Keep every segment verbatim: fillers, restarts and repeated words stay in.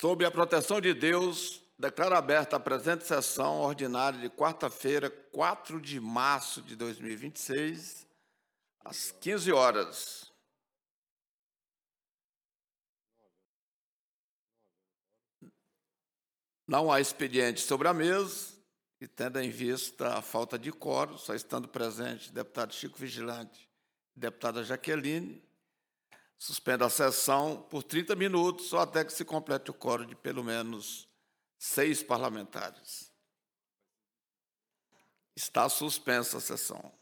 Sob a proteção de Deus, declaro aberta a presente sessão ordinária de quarta-feira, quatro de março de dois mil e vinte e seis, às quinze horas. Não há expediente sobre a mesa e, tendo em vista a falta de quórum, só estando presente deputado Chico Vigilante e deputada Jaqueline, suspendo a sessão por trinta minutos ou até que se complete o quórum de pelo menos seis parlamentares. Está suspensa a sessão.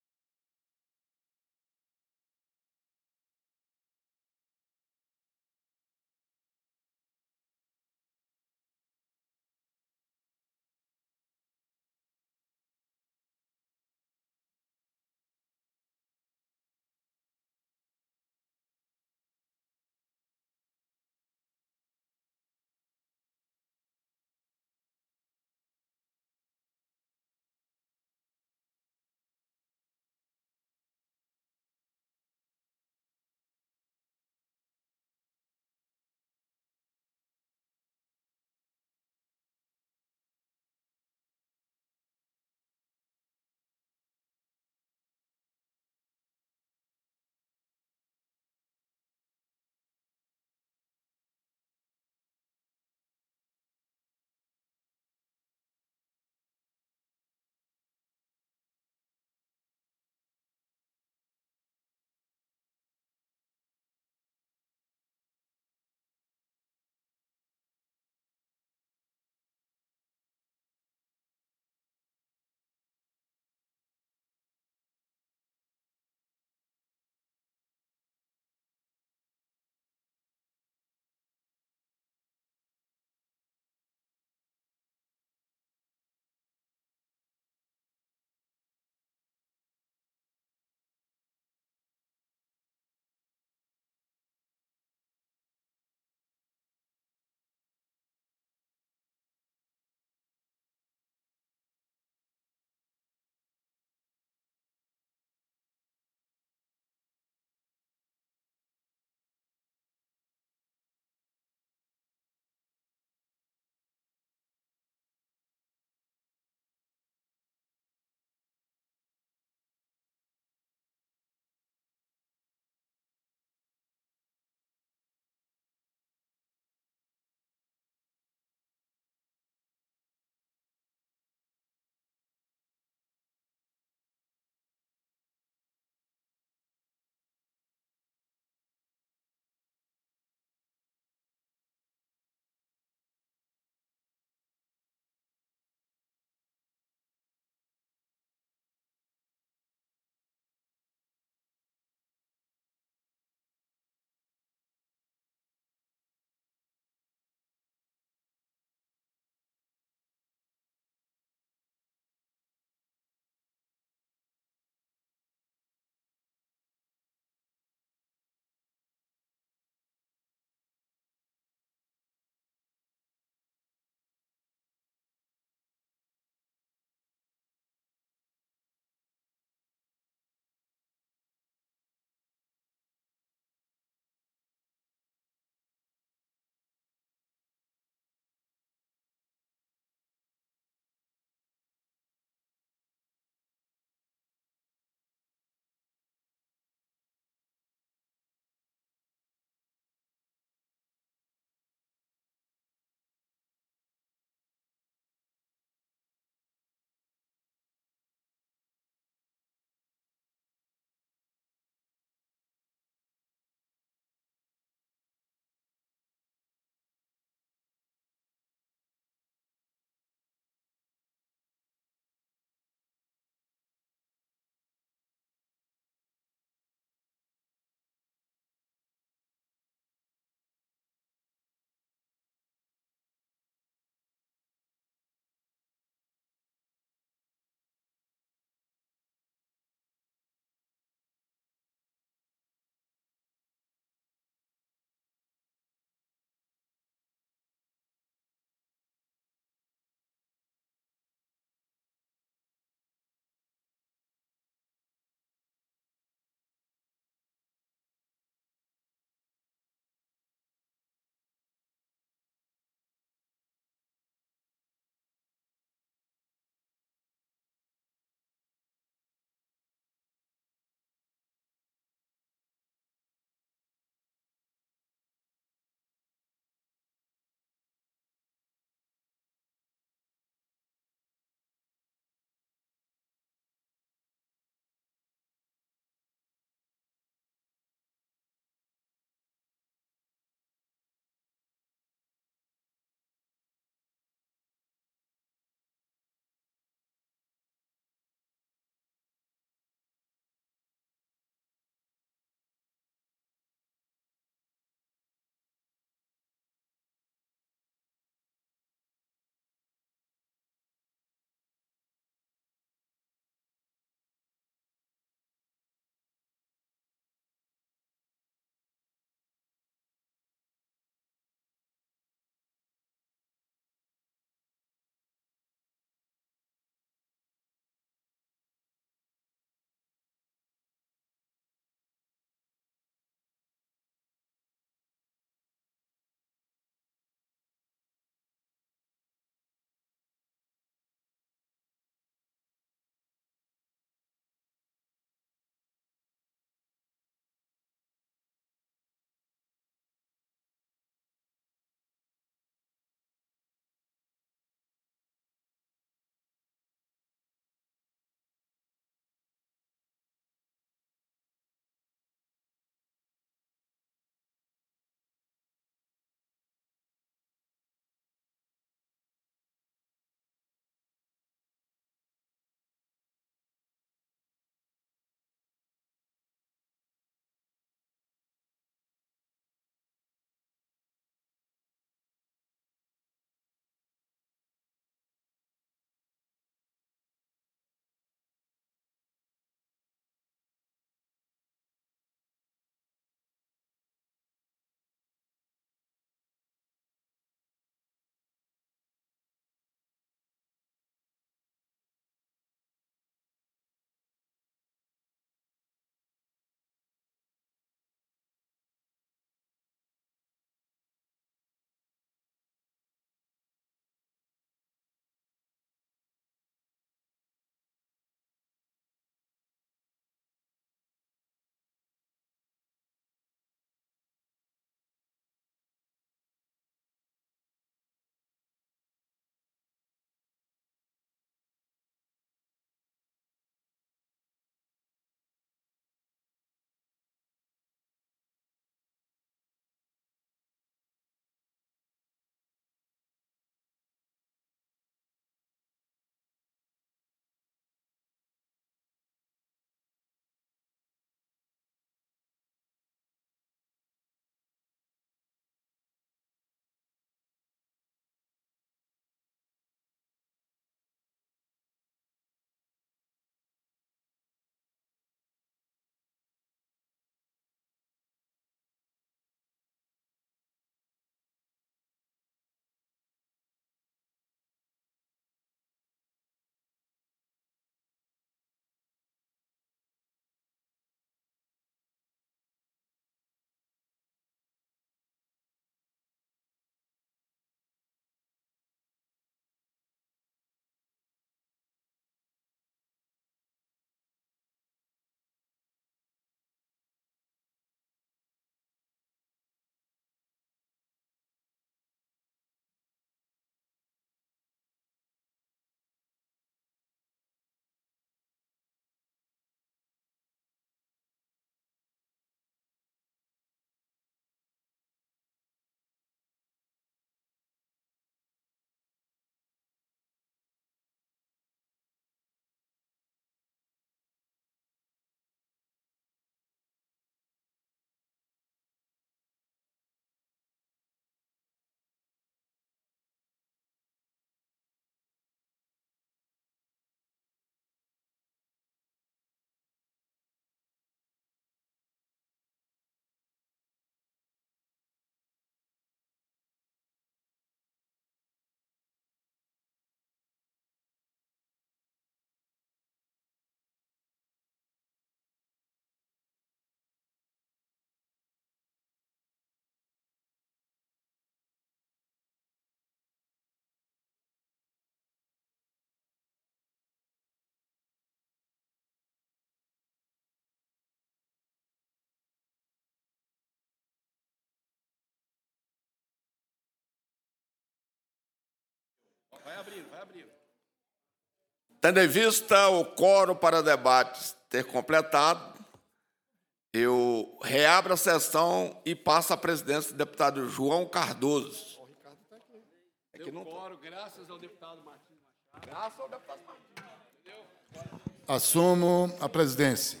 Vai abrir, vai abrir. Tendo em vista o quórum para debates ter completado, eu reabro a sessão e passo a presidência do deputado João Cardoso. O Ricardo está aqui. É que não quórum, graças ao deputado Martins Machado. Graças ao deputado Martins. Assumo a presidência.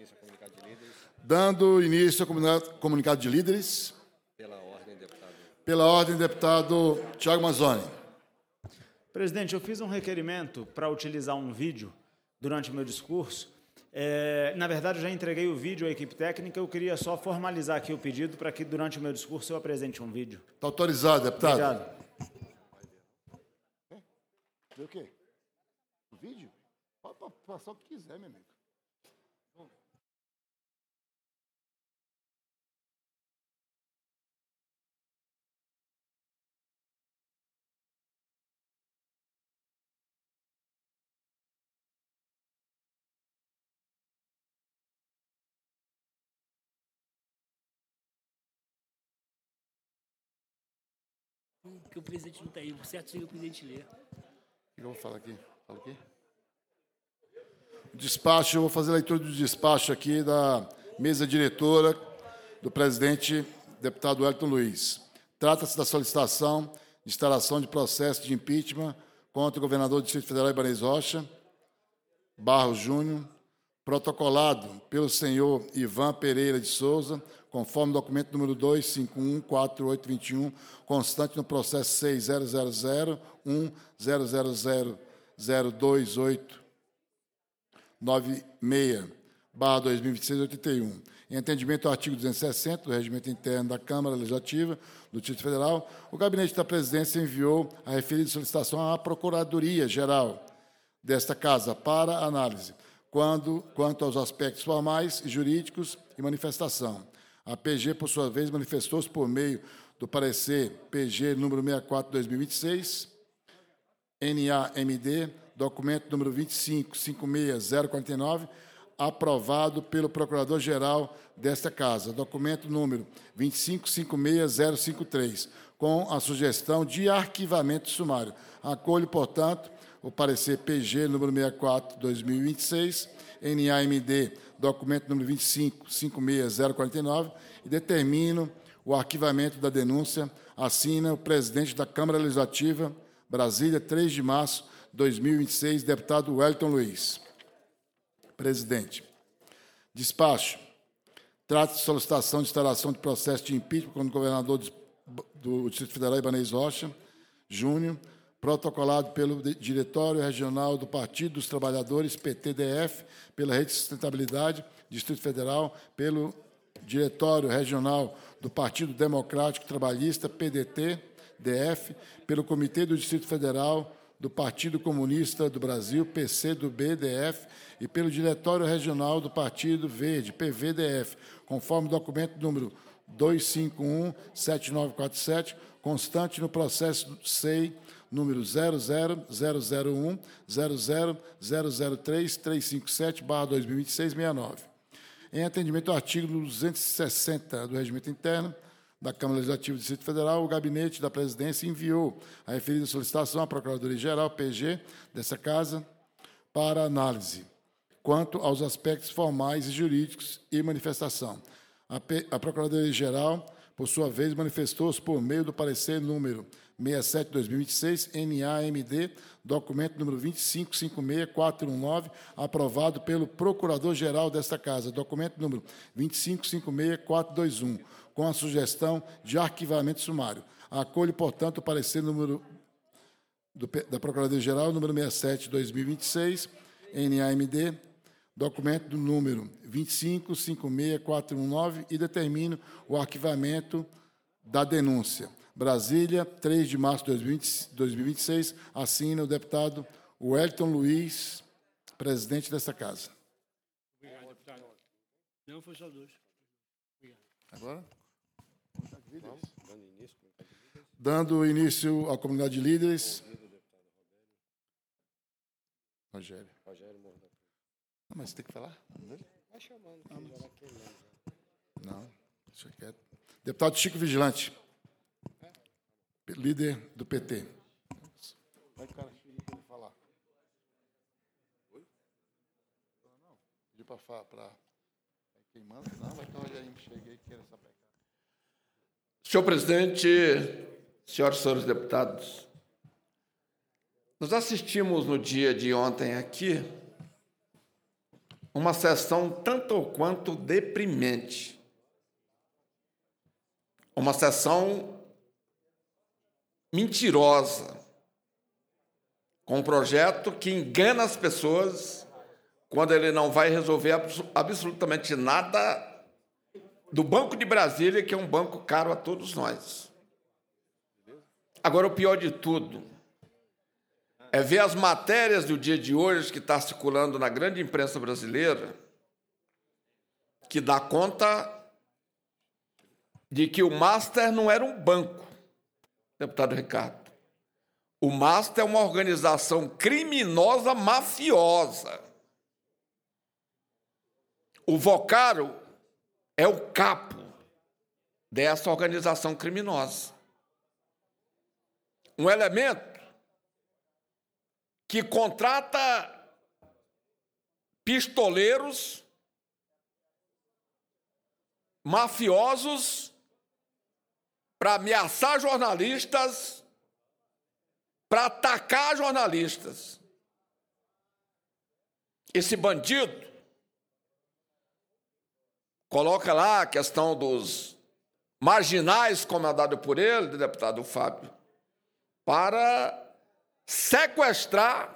Dando início ao comunicado de líderes. Pela ordem, deputado. Pela ordem, deputado Thiago Mazzoni. Presidente, eu fiz um requerimento para utilizar um vídeo durante o meu discurso. É, na verdade, eu já entreguei o vídeo à equipe técnica, eu queria só formalizar aqui o pedido para que, durante o meu discurso, eu apresente um vídeo. Está autorizado, deputado. Obrigado. Vê o quê? O vídeo? Pode passar o que quiser, meu amigo. Porque o presidente não está aí. O certo seria o presidente ler. O que eu vou falar aqui? Fala aqui. Despacho, eu vou fazer a leitura do despacho aqui da mesa diretora do presidente, deputado Wellington Luiz. Trata-se da solicitação de instalação de processo de impeachment contra o governador do Distrito Federal, Ibanez Rocha, Barros Júnior, protocolado pelo senhor Ivan Pereira de Souza, conforme documento número dois cinco um quatro oito dois um, constante no processo seis zero zero zero um zero zero zero zero dois oito nove seis barra dois mil e vinte e seis, oitenta e um. Em atendimento ao artigo duzentos e sessenta do Regimento Interno da Câmara Legislativa do Distrito Federal, o Gabinete da Presidência enviou a referida solicitação à Procuradoria-Geral desta Casa para análise, quando, quanto aos aspectos formais e jurídicos e manifestação. A P G, por sua vez, manifestou-se por meio do parecer P G número sessenta e quatro, dois mil e vinte e seis, N A M D, documento número vinte e cinco, cinquenta e seis zero quarenta e nove, aprovado pelo Procurador-Geral desta Casa, documento número vinte e cinco, cinquenta e seis zero cinquenta e três, com a sugestão de arquivamento sumário. Acolho, portanto, o parecer P G número sessenta e quatro, dois mil e vinte e seis, N A M D, documento número vinte e cinco, cinquenta e seis zero quarenta e nove, e determino o arquivamento da denúncia. Assina o presidente da Câmara Legislativa, Brasília, três de março de dois mil e vinte e seis, deputado Wellington Luiz. Presidente. Despacho. Trata-se de solicitação de instalação de processo de impeachment contra o governador do Distrito Federal, Ibanez Rocha Júnior, protocolado pelo Diretório Regional do Partido dos Trabalhadores, P T D F, pela Rede de Sustentabilidade, Distrito Federal, pelo Diretório Regional do Partido Democrático Trabalhista, P D T D F, pelo Comitê do Distrito Federal do Partido Comunista do Brasil, P C do B D F, e pelo Diretório Regional do Partido Verde, P V D F, conforme o documento número dois cinco um sete nove quatro sete, constante no processo S E I número zero zero zero zero um zero zero zero zero três três cinco sete barra dois mil e vinte e seis, sessenta e nove. Em atendimento ao artigo duzentos e sessenta do Regimento Interno da Câmara Legislativa do Distrito Federal, o Gabinete da Presidência enviou a referida solicitação à Procuradoria-Geral, P G, dessa Casa, para análise, quanto aos aspectos formais e jurídicos e manifestação. A, P, a Procuradoria-Geral, por sua vez, manifestou-se por meio do parecer número sessenta e sete, dois mil e vinte e seis, N A M D, documento número vinte e cinco, cinquenta e seis quatrocentos e dezenove, aprovado pelo Procurador-Geral desta Casa, documento número vinte e cinco, cinquenta e seis quatrocentos e vinte e um, com a sugestão de arquivamento sumário. Acolho, portanto, o parecer número do, da Procuradoria-Geral, número sessenta e sete, dois mil e vinte e seis, N A M D, documento do número vinte e cinco, cinquenta e seis quatrocentos e dezenove, e determino o arquivamento da denúncia. Brasília, três de março de dois mil e vinte e seis, assina o deputado Wellington Luiz, presidente desta Casa. Obrigado, deputado. Não, foi só dois. Obrigado. Agora? Dando início à comunidade de líderes. Rogério. Não, mas tem que falar? Vai chamando. Não, deixa quieto. Deputado Chico Vigilante. Líder do P T. Vai o cara chega para ele falar. Oi? Não, pedi para falar. Pra... Quem manda? Não, vai estar olhando, cheguei, queira saber. Senhor presidente, senhoras e senhores deputados, nós assistimos no dia de ontem aqui uma sessão tanto ou quanto deprimente. Uma sessão mentirosa, com um projeto que engana as pessoas quando ele não vai resolver absolutamente nada do Banco de Brasília, que é um banco caro a todos nós. Agora, o pior de tudo é ver as matérias do dia de hoje que está circulando na grande imprensa brasileira, que dá conta de que o Master não era um banco, deputado Ricardo. O Master é uma organização criminosa mafiosa. O Vocaro é o capo dessa organização criminosa. Um elemento que contrata pistoleiros, mafiosos, para ameaçar jornalistas, para atacar jornalistas. Esse bandido coloca lá a questão dos marginais, comandado por ele, deputado Fábio, para sequestrar,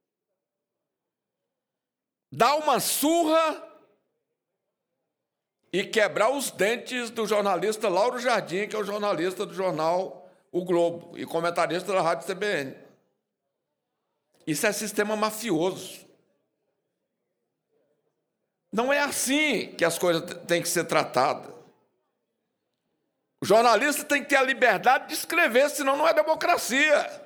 dar uma surra e quebrar os dentes do jornalista Lauro Jardim, que é o jornalista do jornal O Globo e comentarista da Rádio C B N. Isso é sistema mafioso. Não é assim que as coisas têm que ser tratadas. O jornalista tem que ter a liberdade de escrever, senão não é democracia.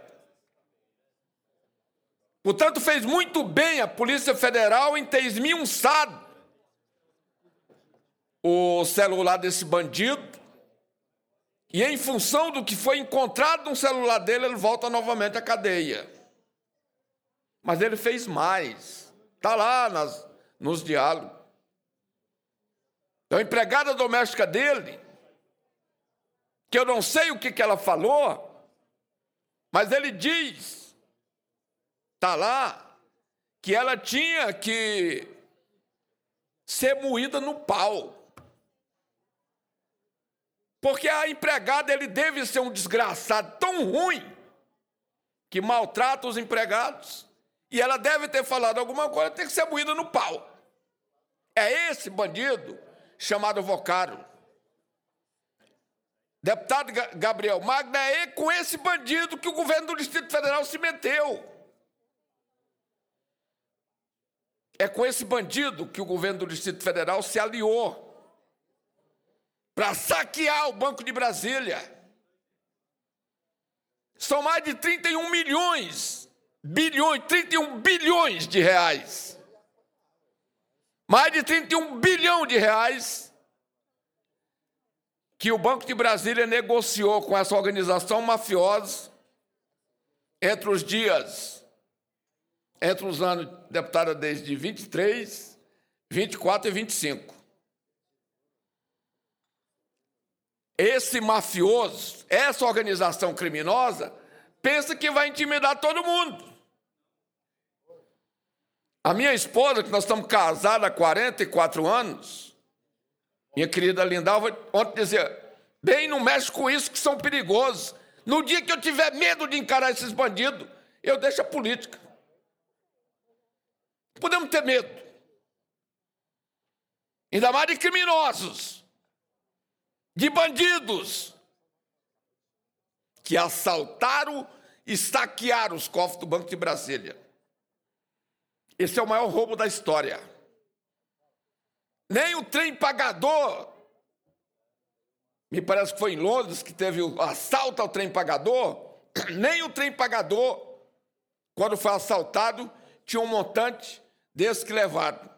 Portanto, fez muito bem a Polícia Federal em ter esmiuçado o celular desse bandido, e em função do que foi encontrado no celular dele, ele volta novamente à cadeia. Mas ele fez mais. Está lá nas, nos diálogos. Então, a empregada doméstica dele, que eu não sei o que, que ela falou, mas ele diz, está lá, que ela tinha que ser moída no pau. Porque a empregada, ele deve ser um desgraçado tão ruim que maltrata os empregados, e ela deve ter falado alguma coisa, tem que ser moída no pau. É esse bandido chamado Vocaro. Deputado Gabriel Magno, é com esse bandido que o governo do Distrito Federal se meteu. É com esse bandido que o governo do Distrito Federal se aliou para saquear o Banco de Brasília. São mais de trinta e um milhões, bilhões, trinta e um bilhões de reais. Mais de trinta e um bilhão de reais que o Banco de Brasília negociou com essa organização mafiosa entre os dias, entre os anos, deputada, desde vinte e três, vinte e quatro e vinte e cinco. Esse mafioso, essa organização criminosa, pensa que vai intimidar todo mundo. A minha esposa, que nós estamos casados há quarenta e quatro anos, minha querida Lindalva, ontem dizia, bem, não mexe com isso que são perigosos. No dia que eu tiver medo de encarar esses bandidos, eu deixo a política. Podemos ter medo. Ainda mais de criminosos, de bandidos que assaltaram e saquearam os cofres do Banco de Brasília. Esse é o maior roubo da história. Nem o trem pagador, me parece que foi em Londres que teve o assalto ao trem pagador, nem o trem pagador, quando foi assaltado, tinha um montante desse que levaram.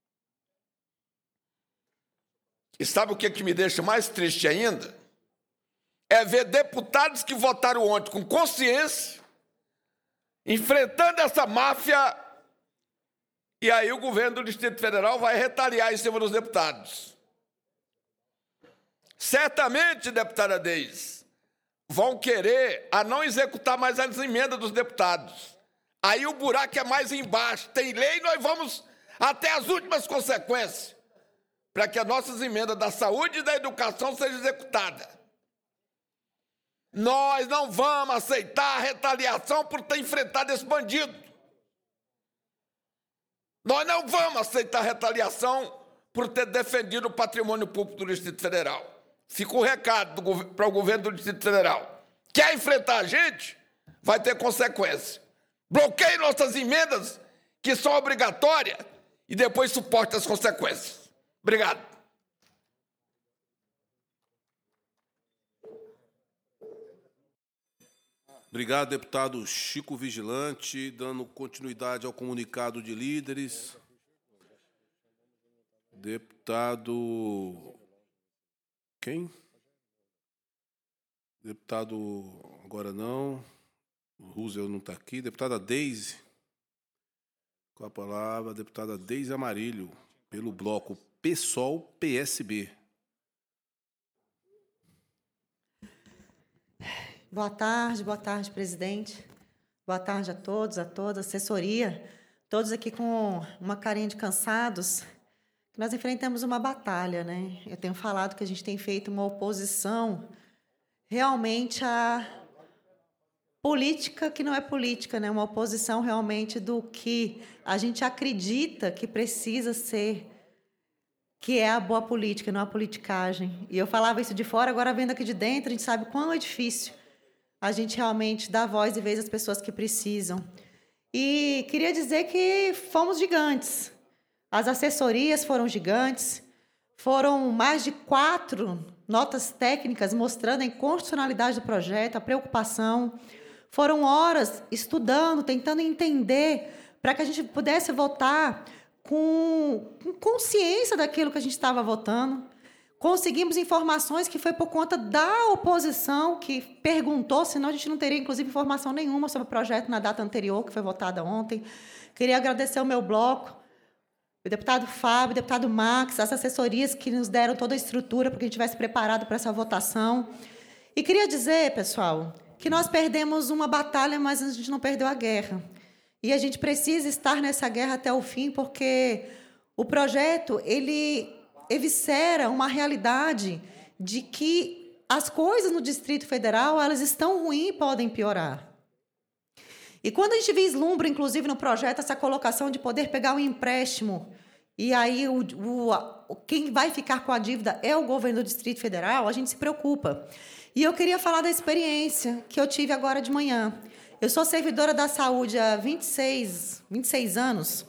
E sabe o que, que me deixa mais triste ainda? É ver deputados que votaram ontem com consciência enfrentando essa máfia, e aí o governo do Distrito Federal vai retaliar em cima dos deputados. Certamente, deputada Deise, vão querer a não executar mais as emendas dos deputados. Aí o buraco é mais embaixo. Tem lei, nós vamos até as últimas consequências para que as nossas emendas da saúde e da educação sejam executadas. Nós não vamos aceitar a retaliação por ter enfrentado esse bandido. Nós não vamos aceitar a retaliação por ter defendido o patrimônio público do Distrito Federal. Fica o recado para o governo do Distrito Federal. Quer enfrentar a gente? Vai ter consequência. Bloqueie nossas emendas, que são obrigatórias, e depois suporte as consequências. Obrigado. Obrigado, deputado Chico Vigilante. Dando continuidade ao comunicado de líderes. Deputado... Quem? Deputado... Agora não. O Roosevelt não está aqui. Deputada Deise. Com a palavra, a deputada Deise Amarilho, pelo bloco PSOL P S B. Boa tarde, boa tarde, presidente. Boa tarde a todos, a todas, assessoria. Todos aqui com uma carinha de cansados. Nós enfrentamos uma batalha, né? Eu tenho falado que a gente tem feito uma oposição realmente à política que não é política, né? Uma oposição realmente do que a gente acredita que precisa ser, que é a boa política, não a politicagem. E eu falava isso de fora, agora vendo aqui de dentro, a gente sabe quão é difícil a gente realmente dar voz e vez às pessoas que precisam. E queria dizer que fomos gigantes. As assessorias foram gigantes, foram mais de quatro notas técnicas mostrando a inconstitucionalidade do projeto, a preocupação. Foram horas estudando, tentando entender, para que a gente pudesse votar com, com consciência daquilo que a gente estava votando. Conseguimos informações que foi por conta da oposição que perguntou, senão a gente não teria, inclusive, informação nenhuma sobre o projeto na data anterior, que foi votada ontem. Queria agradecer ao meu bloco, o deputado Fábio, o deputado Max, as assessorias que nos deram toda a estrutura para que a gente estivesse preparado para essa votação. E queria dizer, pessoal, que nós perdemos uma batalha, mas a gente não perdeu a guerra. E a gente precisa estar nessa guerra até o fim, porque o projeto, ele eviscera uma realidade de que as coisas no Distrito Federal, elas estão ruins e podem piorar. E quando a gente vislumbra, inclusive, no projeto, essa colocação de poder pegar um empréstimo, e aí o, o, quem vai ficar com a dívida é o governo do Distrito Federal, a gente se preocupa. E eu queria falar da experiência que eu tive agora de manhã. Eu sou servidora da saúde há vinte e seis, vinte e seis anos,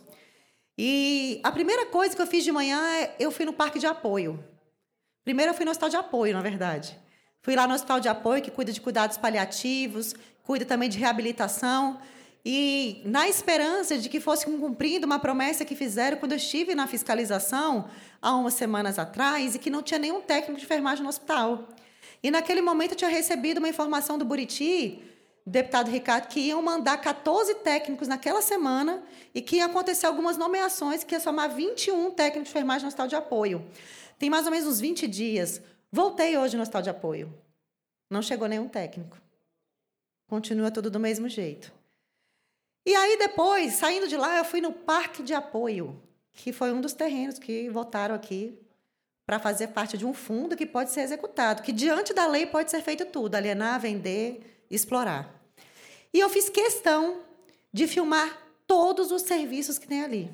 e a primeira coisa que eu fiz de manhã é eu fui no parque de apoio. Primeiro eu fui no hospital de apoio, na verdade. Fui lá no hospital de apoio, que cuida de cuidados paliativos, cuida também de reabilitação, e na esperança de que fosse cumprida uma promessa que fizeram quando eu estive na fiscalização, há umas semanas atrás, e que não tinha nenhum técnico de enfermagem no hospital. E naquele momento eu tinha recebido uma informação do Buriti, deputado Ricardo, que iam mandar quatorze técnicos naquela semana e que ia acontecer algumas nomeações, que ia somar vinte e um técnicos de enfermagem no hospital de apoio. Tem mais ou menos uns vinte dias. Voltei hoje no hospital de apoio. Não chegou nenhum técnico. Continua tudo do mesmo jeito. E aí, depois, saindo de lá, eu fui no parque de apoio, que foi um dos terrenos que votaram aqui para fazer parte de um fundo que pode ser executado, que diante da lei pode ser feito tudo, alienar, vender, explorar. E eu fiz questão de filmar todos os serviços que tem ali.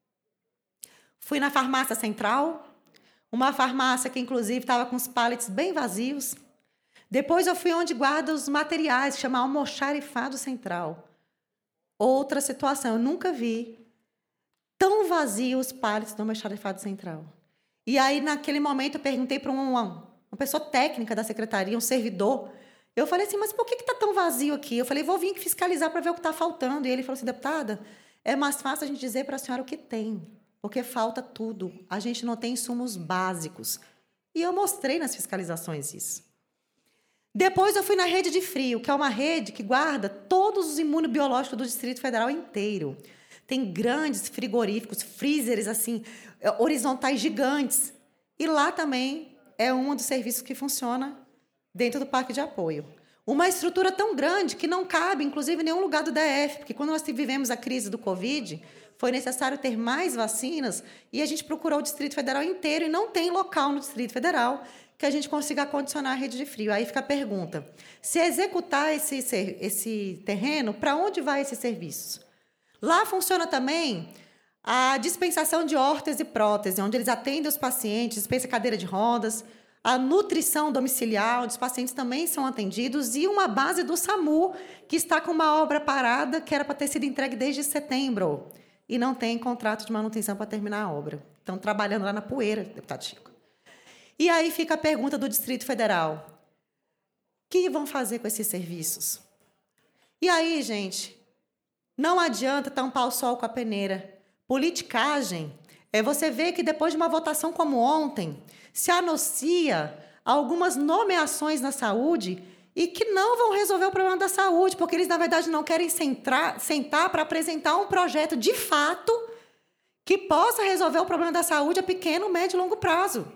Fui na farmácia central, uma farmácia que, inclusive, estava com os pallets bem vazios. Depois eu fui onde guarda os materiais, que chama almoxarifado central. Outra situação, eu nunca vi tão vazios os pallets do almoxarifado central. E aí, naquele momento, eu perguntei para uma, uma pessoa técnica da secretaria, um servidor. Eu falei assim, mas por que está tão vazio aqui? Eu falei, vou vir fiscalizar para ver o que está faltando. E ele falou assim, deputada, é mais fácil a gente dizer para a senhora o que tem, porque falta tudo. A gente não tem insumos básicos. E eu mostrei nas fiscalizações isso. Depois eu fui na rede de frio, que é uma rede que guarda todos os imunobiológicos do Distrito Federal inteiro. Tem grandes frigoríficos, freezers assim, horizontais gigantes. E lá também é um dos serviços que funciona dentro do parque de apoio. Uma estrutura tão grande que não cabe, inclusive, em nenhum lugar do D F, porque quando nós vivemos a crise do Covid, foi necessário ter mais vacinas e a gente procurou o Distrito Federal inteiro e não tem local no Distrito Federal que a gente consiga acondicionar a rede de frio. Aí fica a pergunta, se executar esse, esse terreno, para onde vai esses serviços? Lá funciona também a dispensação de órtese e prótese, onde eles atendem os pacientes, dispensa cadeira de rodas, a nutrição domiciliar, onde os pacientes também são atendidos, e uma base do SAMU, que está com uma obra parada, que era para ter sido entregue desde setembro, e não tem contrato de manutenção para terminar a obra. Estão trabalhando lá na poeira, deputado Chico. E aí fica a pergunta do Distrito Federal. O que vão fazer com esses serviços? E aí, gente, não adianta tampar o sol com a peneira. Politicagem é você ver que depois de uma votação como ontem, se anuncia algumas nomeações na saúde e que não vão resolver o problema da saúde, porque eles, na verdade, não querem sentar, sentar para apresentar um projeto de fato que possa resolver o problema da saúde a pequeno, médio e longo prazo.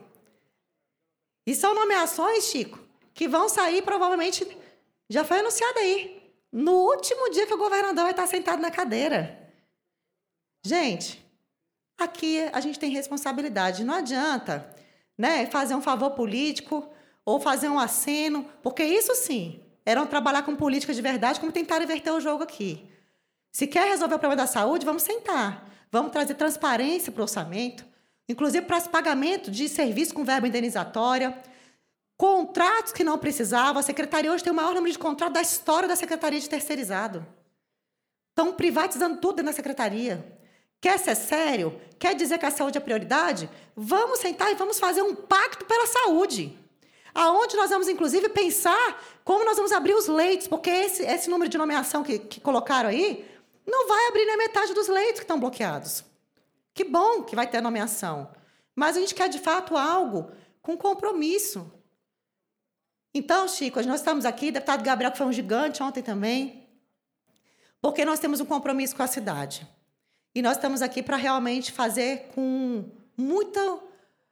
E são nomeações, Chico, que vão sair, provavelmente, já foi anunciado aí, no último dia que o governador vai estar sentado na cadeira. Gente, aqui a gente tem responsabilidade. Não adianta, né, fazer um favor político ou fazer um aceno, porque isso sim, eram trabalhar com política de verdade, como tentar inverter o jogo aqui. Se quer resolver o problema da saúde, vamos sentar. Vamos trazer transparência para o orçamento, inclusive para esse pagamento de serviço com verba indenizatória, contratos que não precisavam. A Secretaria hoje tem o maior número de contratos da história da Secretaria de Terceirizado. Estão privatizando tudo dentro da Secretaria. Quer ser sério? Quer dizer que a saúde é prioridade? Vamos sentar e vamos fazer um pacto pela saúde, aonde nós vamos, inclusive, pensar como nós vamos abrir os leitos, porque esse, esse número de nomeação que, que colocaram aí não vai abrir nem metade dos leitos que estão bloqueados. Que bom que vai ter nomeação, mas a gente quer, de fato, algo com compromisso. Então, Chico, nós estamos aqui, deputado Gabriel, que foi um gigante ontem também, porque nós temos um compromisso com a cidade. E nós estamos aqui para realmente fazer com muita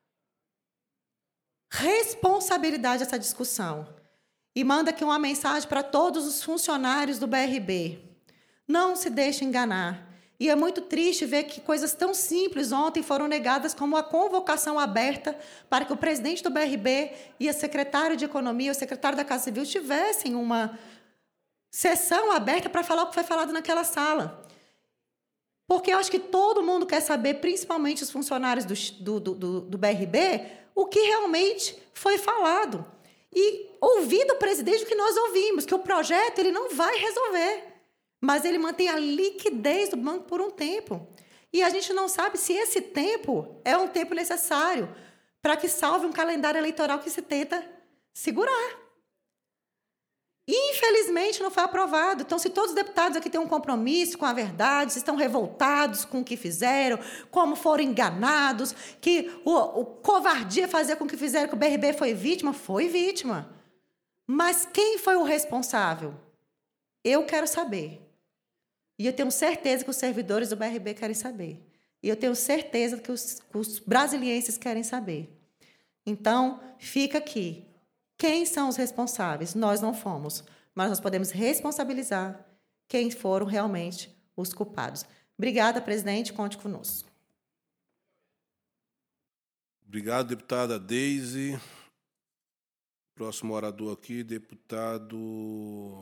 responsabilidade essa discussão. E manda aqui uma mensagem para todos os funcionários do B R B. Não se deixe enganar. E é muito triste ver que coisas tão simples ontem foram negadas, como a convocação aberta para que o presidente do B R B e a secretária de Economia, o secretário da Casa Civil, tivessem uma sessão aberta para falar o que foi falado naquela sala. Porque eu acho que todo mundo quer saber, principalmente os funcionários do, do, do, do B R B, o que realmente foi falado. E ouvir do presidente o que nós ouvimos, que o projeto ele não vai resolver, mas ele mantém a liquidez do banco por um tempo. E a gente não sabe se esse tempo é um tempo necessário para que salve um calendário eleitoral que se tenta segurar. Infelizmente, não foi aprovado. Então, se todos os deputados aqui têm um compromisso com a verdade, se estão revoltados com o que fizeram, como foram enganados, que o, o covardia fazer com que fizeram que o B R B foi vítima, foi vítima. Mas quem foi o responsável? Eu quero saber. E eu tenho certeza que os servidores do B R B querem saber. E eu tenho certeza que os, os brasilienses querem saber. Então, fica aqui. Quem são os responsáveis? Nós não fomos, mas nós podemos responsabilizar quem foram realmente os culpados. Obrigada, presidente, conte conosco. Obrigado, deputada Deise. Próximo orador aqui, deputado...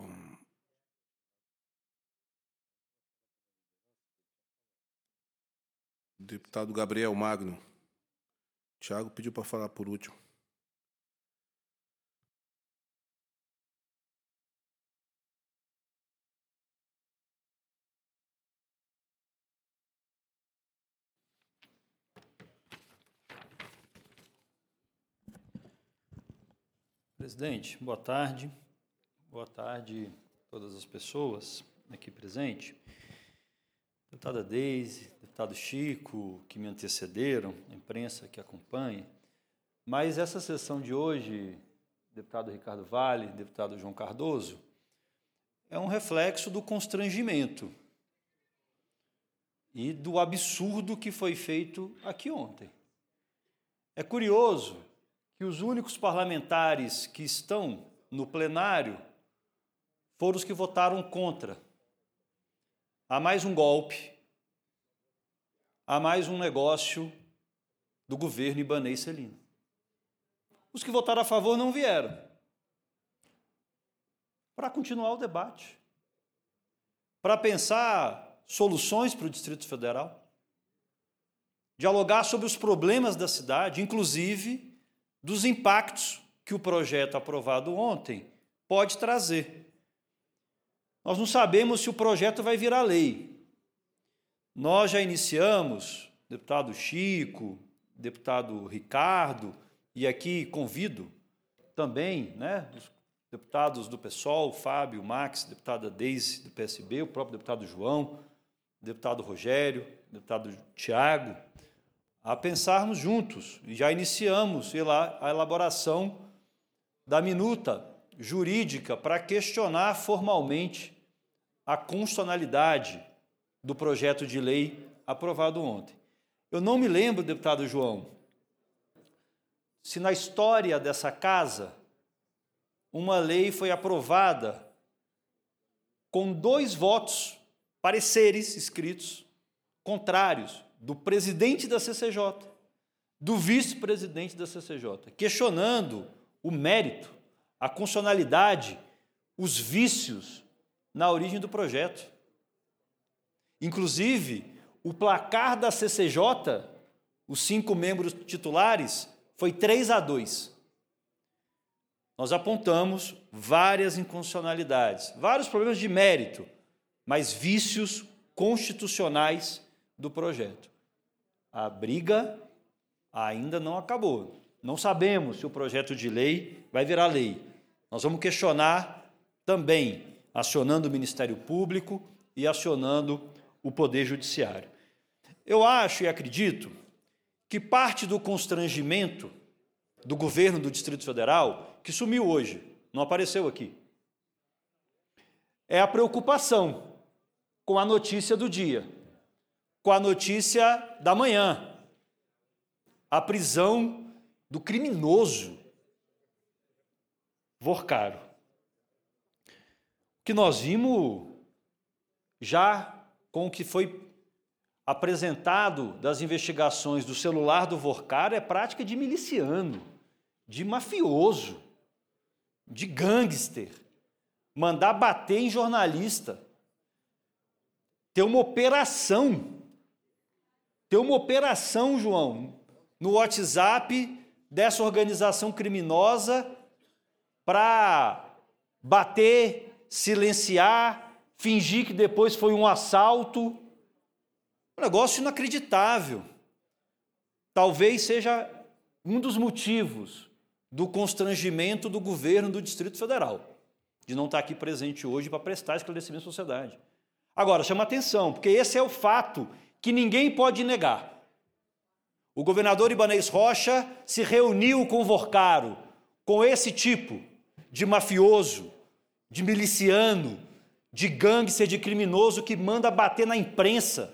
Deputado Gabriel Magno. Tiago pediu para falar por último. Presidente, boa tarde. Boa tarde a todas as pessoas aqui presentes. Deputada Deise, deputado Chico, que me antecederam, a imprensa que acompanha. Mas essa sessão de hoje, deputado Ricardo Vale, deputado João Cardoso, é um reflexo do constrangimento e do absurdo que foi feito aqui ontem. É curioso que os únicos parlamentares que estão no plenário foram os que votaram contra. Há mais um golpe, há mais um negócio do governo Ibanez Celino. Os que votaram a favor não vieram para continuar o debate, para pensar soluções para o Distrito Federal, dialogar sobre os problemas da cidade, inclusive dos impactos que o projeto aprovado ontem pode trazer. Nós não sabemos se o projeto vai virar lei. Nós já iniciamos, deputado Chico, deputado Ricardo, e aqui convido também, né, os deputados do PSOL, Fábio, Max, deputada Deise, do P S B, o próprio deputado João, deputado Rogério, deputado Tiago, a pensarmos juntos, e já iniciamos a elaboração da minuta jurídica para questionar formalmente a constitucionalidade do projeto de lei aprovado ontem. Eu não me lembro, deputado João, se na história dessa casa uma lei foi aprovada com dois votos, pareceres escritos, contrários, do presidente da C C J, do vice-presidente da C C J, questionando o mérito, a constitucionalidade, os vícios na origem do projeto. Inclusive, o placar da C C J, os cinco membros titulares, foi três a dois. Nós apontamos várias inconstitucionalidades, vários problemas de mérito, mas vícios constitucionais do projeto. A briga ainda não acabou. Não sabemos se o projeto de lei vai virar lei. Nós vamos questionar também, acionando o Ministério Público e acionando o Poder Judiciário. Eu acho e acredito que parte do constrangimento do governo do Distrito Federal, que sumiu hoje, não apareceu aqui, é a preocupação com a notícia do dia, com a notícia da manhã, a prisão do criminoso Vorcaro. O que nós vimos já com o que foi apresentado das investigações do celular do Vorcaro é prática de miliciano, de mafioso, de gangster, mandar bater em jornalista, ter uma operação, ter uma operação, João, no WhatsApp dessa organização criminosa para bater, silenciar, fingir que depois foi um assalto. Um negócio inacreditável. Talvez seja um dos motivos do constrangimento do governo do Distrito Federal, de não estar aqui presente hoje para prestar esclarecimento à sociedade. Agora, chama atenção, porque esse é o fato que ninguém pode negar. O governador Ibanez Rocha se reuniu com o Vorcaro, com esse tipo de mafioso, de miliciano, de gangster, de criminoso que manda bater na imprensa,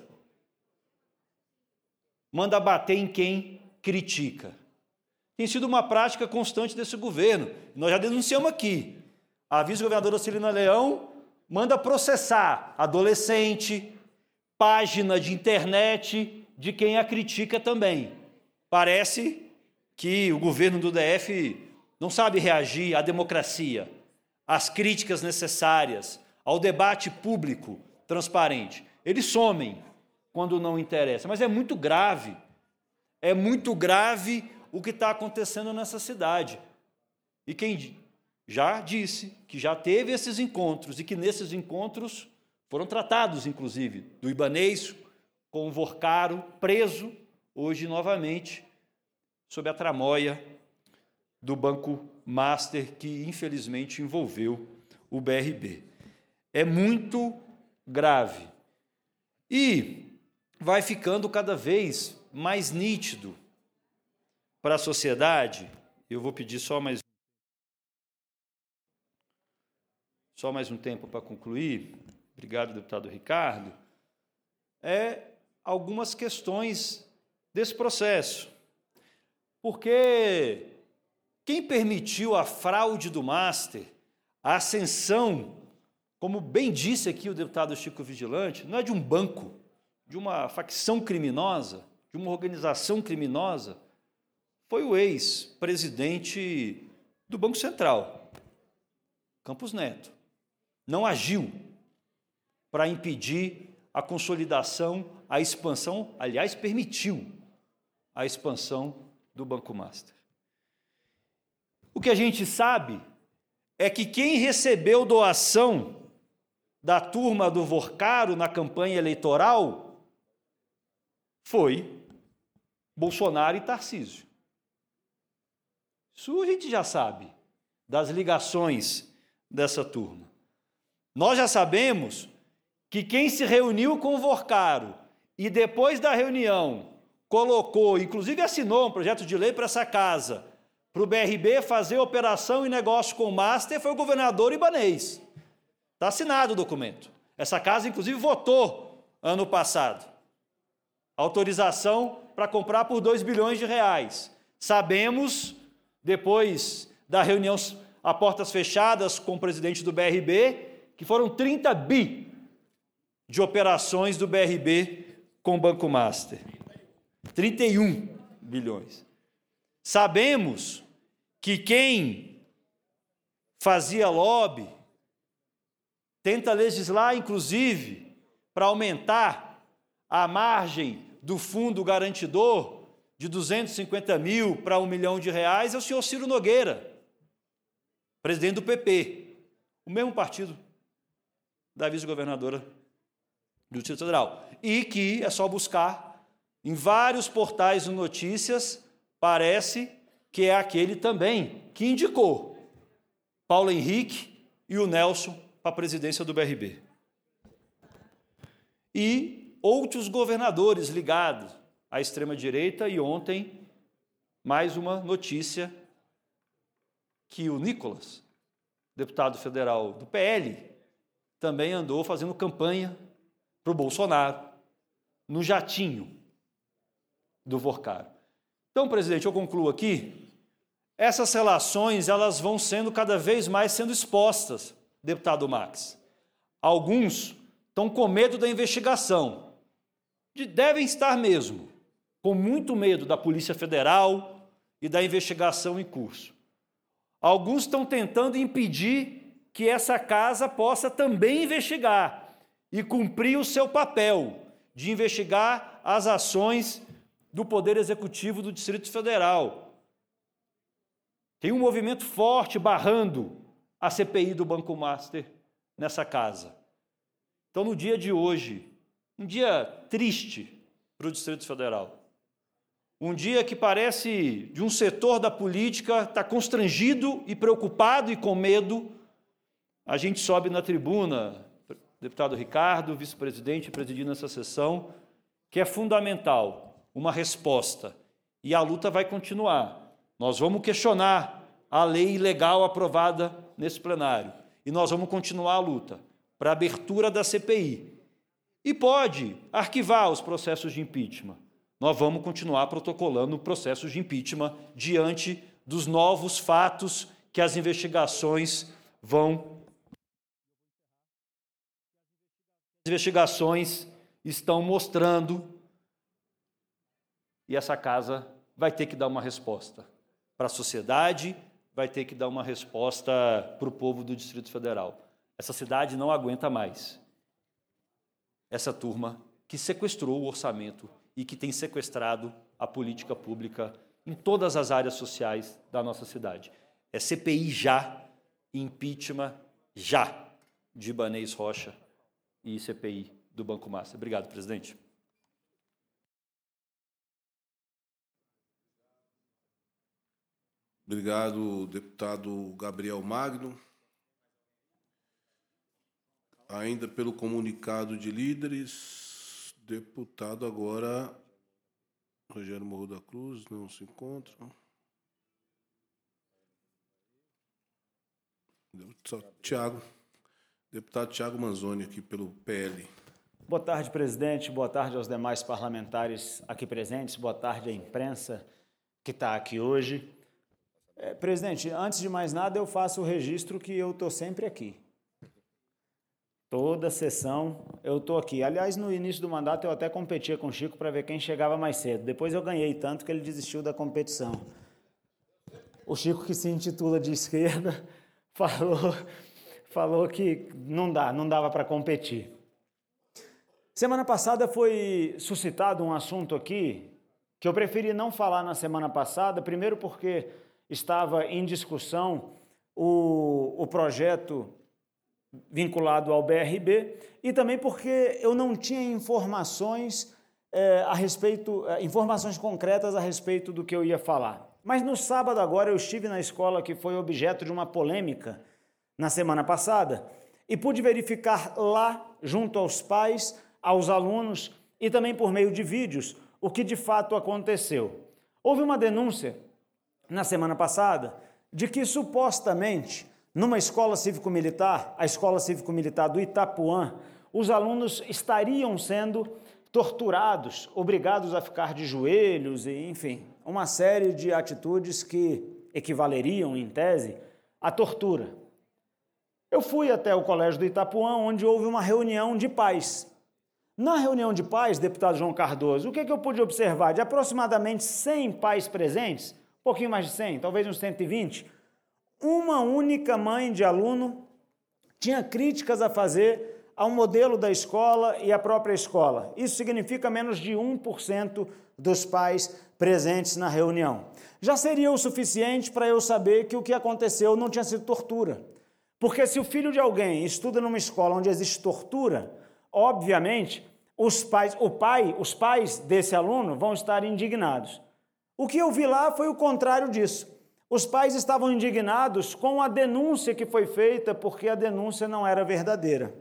manda bater em quem critica. Tem sido uma prática constante desse governo. Nós já denunciamos aqui. A vice-governadora Celina Leão manda processar adolescente, página de internet de quem a critica também. Parece que o governo do D F não sabe reagir à democracia, às críticas necessárias, ao debate público transparente. Eles somem quando não interessa. Mas é muito grave, é muito grave o que está acontecendo nessa cidade. E quem já disse que já teve esses encontros e que nesses encontros foram tratados, inclusive, do Ibanez com o Vorcaro preso, hoje novamente, sob a tramóia do Banco Master, que infelizmente envolveu o B R B. É muito grave. E vai ficando cada vez mais nítido para a sociedade. Eu vou pedir só mais só mais um tempo para concluir, obrigado, deputado Ricardo, é algumas questões desse processo. Porque quem permitiu a fraude do Master, a ascensão, como bem disse aqui o deputado Chico Vigilante, não é de um banco, de uma facção criminosa, de uma organização criminosa, foi o ex-presidente do Banco Central, Campos Neto. Não agiu para impedir a consolidação, a expansão, aliás, permitiu a expansão do Banco Master. O que a gente sabe é que quem recebeu doação da turma do Vorcaro na campanha eleitoral foi Bolsonaro e Tarcísio. Isso a gente já sabe, das ligações dessa turma. Nós já sabemos que quem se reuniu com o Vorcaro e depois da reunião colocou, inclusive assinou um projeto de lei para essa casa, para o B R B fazer operação e negócio com o Master, foi o governador Ibanez. Está assinado o documento. Essa casa, inclusive, votou ano passado. Autorização para comprar por dois bilhões de reais. Sabemos, depois da reunião a portas fechadas com o presidente do B R B, que foram trinta bi de operações do B R B com o Banco Master. trinta e um bilhões. Sabemos que quem fazia lobby tenta legislar, inclusive, para aumentar a margem do fundo garantidor de duzentos e cinquenta mil para um milhão de reais, é o senhor Ciro Nogueira, presidente do P P, o mesmo partido da vice-governadora do Distrito Federal, e que é só buscar em vários portais de notícias, parece que é aquele também que indicou Paulo Henrique e o Nelson para a presidência do B R B. E outros governadores ligados à extrema-direita, e ontem, mais uma notícia que o Nicolas, deputado federal do P L, também andou fazendo campanha para o Bolsonaro, no jatinho do Vorcaro. Então, presidente, eu concluo aqui, essas relações elas vão sendo cada vez mais sendo expostas, deputado Max. Alguns estão com medo da investigação, de, devem estar mesmo, com muito medo da Polícia Federal e da investigação em curso. Alguns estão tentando impedir que essa casa possa também investigar e cumprir o seu papel de investigar as ações do Poder Executivo do Distrito Federal. Tem um movimento forte barrando a C P I do Banco Master nessa casa. Então, no dia de hoje, um dia triste para o Distrito Federal, um dia que parece de um setor da política estar constrangido e preocupado e com medo, a gente sobe na tribuna, deputado Ricardo, vice-presidente, presidindo essa sessão, que é fundamental uma resposta, e a luta vai continuar. Nós vamos questionar a lei legal aprovada nesse plenário, e nós vamos continuar a luta para a abertura da C P I. E pode arquivar os processos de impeachment. Nós vamos continuar protocolando processos de impeachment diante dos novos fatos que as investigações vão... As investigações estão mostrando, e essa casa vai ter que dar uma resposta para a sociedade, vai ter que dar uma resposta para o povo do Distrito Federal. Essa cidade não aguenta mais essa turma que sequestrou o orçamento e que tem sequestrado a política pública em todas as áreas sociais da nossa cidade. É C P I já, impeachment já de Ibanez Rocha e C P I do Banco Master. Obrigado, presidente. Obrigado, deputado Gabriel Magno. Ainda pelo comunicado de líderes, deputado agora Rogério Morro da Cruz, não se encontra. Tiago. Deputado Thiago Manzoni, aqui pelo P L. Boa tarde, presidente. Boa tarde aos demais parlamentares aqui presentes. Boa tarde à imprensa que está aqui hoje. É, presidente, antes de mais nada, eu faço o registro que eu estou sempre aqui. Toda sessão eu estou aqui. Aliás, no início do mandato, eu até competia com o Chico para ver quem chegava mais cedo. Depois eu ganhei tanto que ele desistiu da competição. O Chico, que se intitula de esquerda, falou, falou que não dá, não dava para competir. Semana passada foi suscitado um assunto aqui que eu preferi não falar na semana passada, primeiro porque estava em discussão o, o projeto vinculado ao B R B e também porque eu não tinha informações eh, a respeito, eh, informações concretas a respeito do que eu ia falar. Mas no sábado agora eu estive na escola que foi objeto de uma polêmica na semana passada e pude verificar lá, junto aos pais, aos alunos e também por meio de vídeos, o que de fato aconteceu. Houve uma denúncia na semana passada de que supostamente numa escola cívico-militar, a escola cívico-militar do Itapuã, os alunos estariam sendo torturados, obrigados a ficar de joelhos e, enfim, uma série de atitudes que equivaleriam, em tese, à tortura. Eu fui até o colégio do Itapuã, onde houve uma reunião de pais. Na reunião de pais, deputado João Cardoso, o que, é que eu pude observar? De aproximadamente cem pais presentes, um pouquinho mais de cem, talvez uns cento e vinte, uma única mãe de aluno tinha críticas a fazer ao modelo da escola e à própria escola. Isso significa menos de um por cento dos pais presentes na reunião. Já seria o suficiente para eu saber que o que aconteceu não tinha sido tortura. Porque se o filho de alguém estuda numa escola onde existe tortura, obviamente, os pais, o pai, os pais desse aluno vão estar indignados. O que eu vi lá foi o contrário disso. Os pais estavam indignados com a denúncia que foi feita, porque a denúncia não era verdadeira.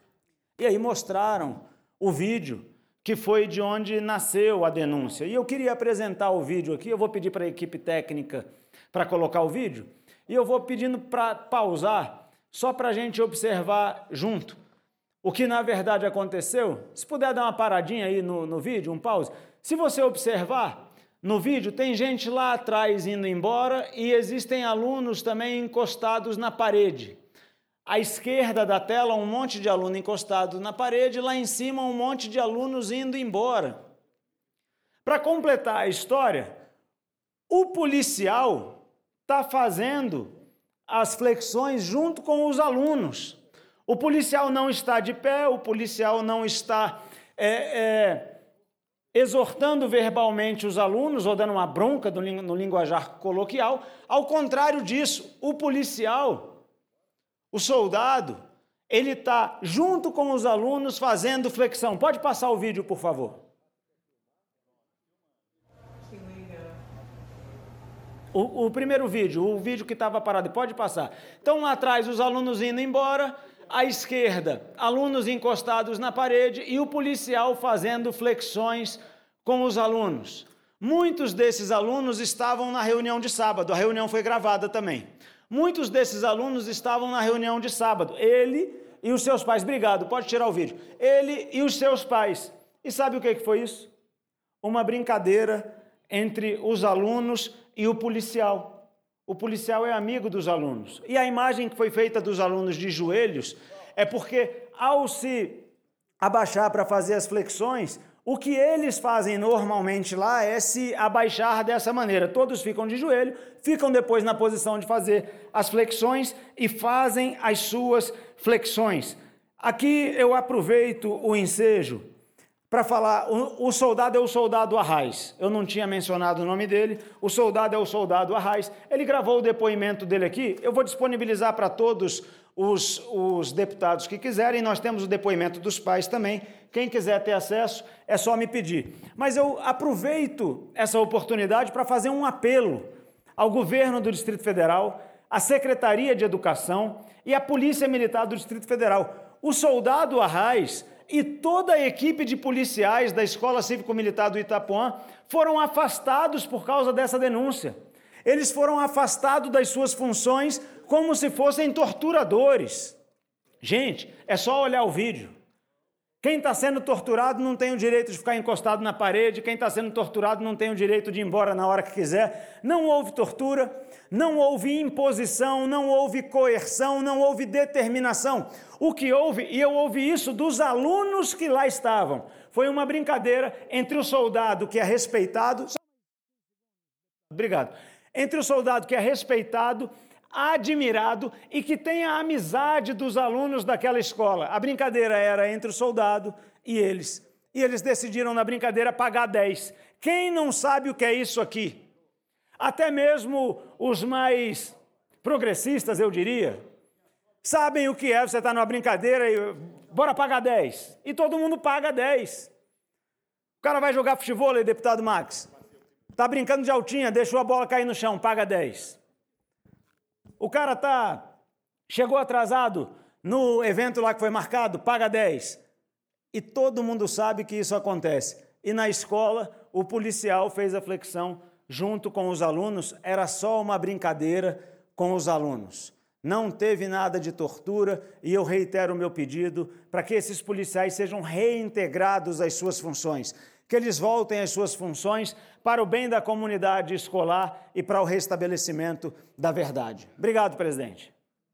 E aí mostraram o vídeo, que foi de onde nasceu a denúncia. E eu queria apresentar o vídeo aqui, eu vou pedir para a equipe técnica para colocar o vídeo, e eu vou pedindo para pausar, só para a gente observar junto o que na verdade aconteceu. Se puder dar uma paradinha aí no, no vídeo, um pause. Se você observar, no vídeo tem gente lá atrás indo embora e existem alunos também encostados na parede. À esquerda da tela, um monte de aluno encostado na parede, lá em cima um monte de alunos indo embora. Para completar a história, o policial está fazendo as flexões junto com os alunos. O policial não está de pé, o policial não está é, é, exortando verbalmente os alunos ou dando uma bronca no, no linguajar coloquial. Ao contrário disso, o policial, o soldado, ele está junto com os alunos fazendo flexão. Pode passar o vídeo, por favor. O, o primeiro vídeo, o vídeo que estava parado, pode passar. Então, lá atrás, os alunos indo embora, à esquerda, alunos encostados na parede e o policial fazendo flexões com os alunos. Muitos desses alunos estavam na reunião de sábado, a reunião foi gravada também. Muitos desses alunos estavam na reunião de sábado, ele e os seus pais. Obrigado, pode tirar o vídeo. Ele e os seus pais. E sabe o que foi isso? Uma brincadeira entre os alunos e o policial. O policial é amigo dos alunos. E a imagem que foi feita dos alunos de joelhos é porque, ao se abaixar para fazer as flexões, o que eles fazem normalmente lá é se abaixar dessa maneira. Todos ficam de joelho, ficam depois na posição de fazer as flexões e fazem as suas flexões. Aqui eu aproveito o ensejo para falar, o, o soldado é o soldado Arraes, eu não tinha mencionado o nome dele, o soldado é o soldado Arraes, ele gravou o depoimento dele aqui, eu vou disponibilizar para todos os, os deputados que quiserem, nós temos o depoimento dos pais também, quem quiser ter acesso é só me pedir. Mas eu aproveito essa oportunidade para fazer um apelo ao governo do Distrito Federal, à Secretaria de Educação e à Polícia Militar do Distrito Federal. O soldado Arraes e toda a equipe de policiais da Escola Cívico-Militar do Itapuã foram afastados por causa dessa denúncia. Eles foram afastados das suas funções como se fossem torturadores. Gente, é só olhar o vídeo. Quem está sendo torturado não tem o direito de ficar encostado na parede, quem está sendo torturado não tem o direito de ir embora na hora que quiser. Não houve tortura, não houve imposição, não houve coerção, não houve determinação. O que houve, e eu ouvi isso dos alunos que lá estavam, foi uma brincadeira entre o soldado que é respeitado... Obrigado. Entre o soldado que é respeitado, admirado e que tem a amizade dos alunos daquela escola. A brincadeira era entre o soldado e eles. E eles decidiram na brincadeira pagar dez. Quem não sabe o que é isso aqui? Até mesmo os mais progressistas, eu diria, sabem o que é. Você está numa brincadeira e bora pagar dez. E todo mundo paga dez. O cara vai jogar futebol, deputado Max. Está brincando de altinha, deixou a bola cair no chão, paga dez. O cara tá, chegou atrasado no evento lá que foi marcado, paga dez. E todo mundo sabe que isso acontece. E na escola, o policial fez a flexão junto com os alunos, era só uma brincadeira com os alunos. Não teve nada de tortura e eu reitero o meu pedido para que esses policiais sejam reintegrados às suas funções, que eles voltem às suas funções para o bem da comunidade escolar e para o restabelecimento da verdade. Obrigado, presidente.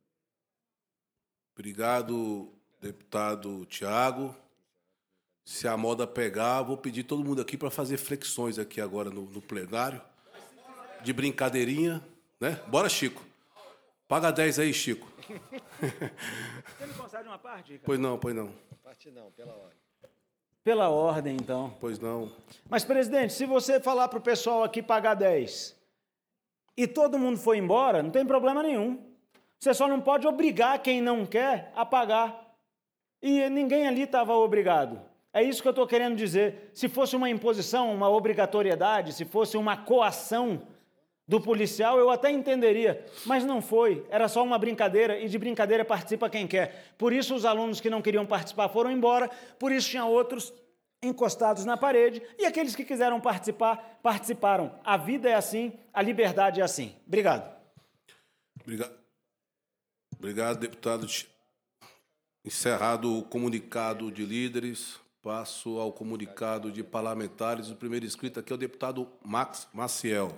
Obrigado, deputado Tiago. Se a moda pegar, vou pedir todo mundo aqui para fazer flexões aqui agora no, no plenário, de brincadeirinha, né? Bora, Chico. Paga dez aí, Chico. Você me concede uma parte, Ricardo? Pois não, pois não. Parte não, pela ordem. Pela ordem, então. Pois não. Mas, presidente, se você falar para o pessoal aqui pagar dez e todo mundo for embora, não tem problema nenhum. Você só não pode obrigar quem não quer a pagar. E ninguém ali estava obrigado. É isso que eu estou querendo dizer. Se fosse uma imposição, uma obrigatoriedade, se fosse uma coação do policial, eu até entenderia. Mas não foi. Era só uma brincadeira e de brincadeira participa quem quer. Por isso os alunos que não queriam participar foram embora, por isso tinha outros encostados na parede e aqueles que quiseram participar, participaram. A vida é assim, a liberdade é assim. Obrigado. Obrigado. Obrigado, deputado. Encerrado o comunicado de líderes, passo ao comunicado de parlamentares. O primeiro inscrito aqui é o deputado Max Maciel.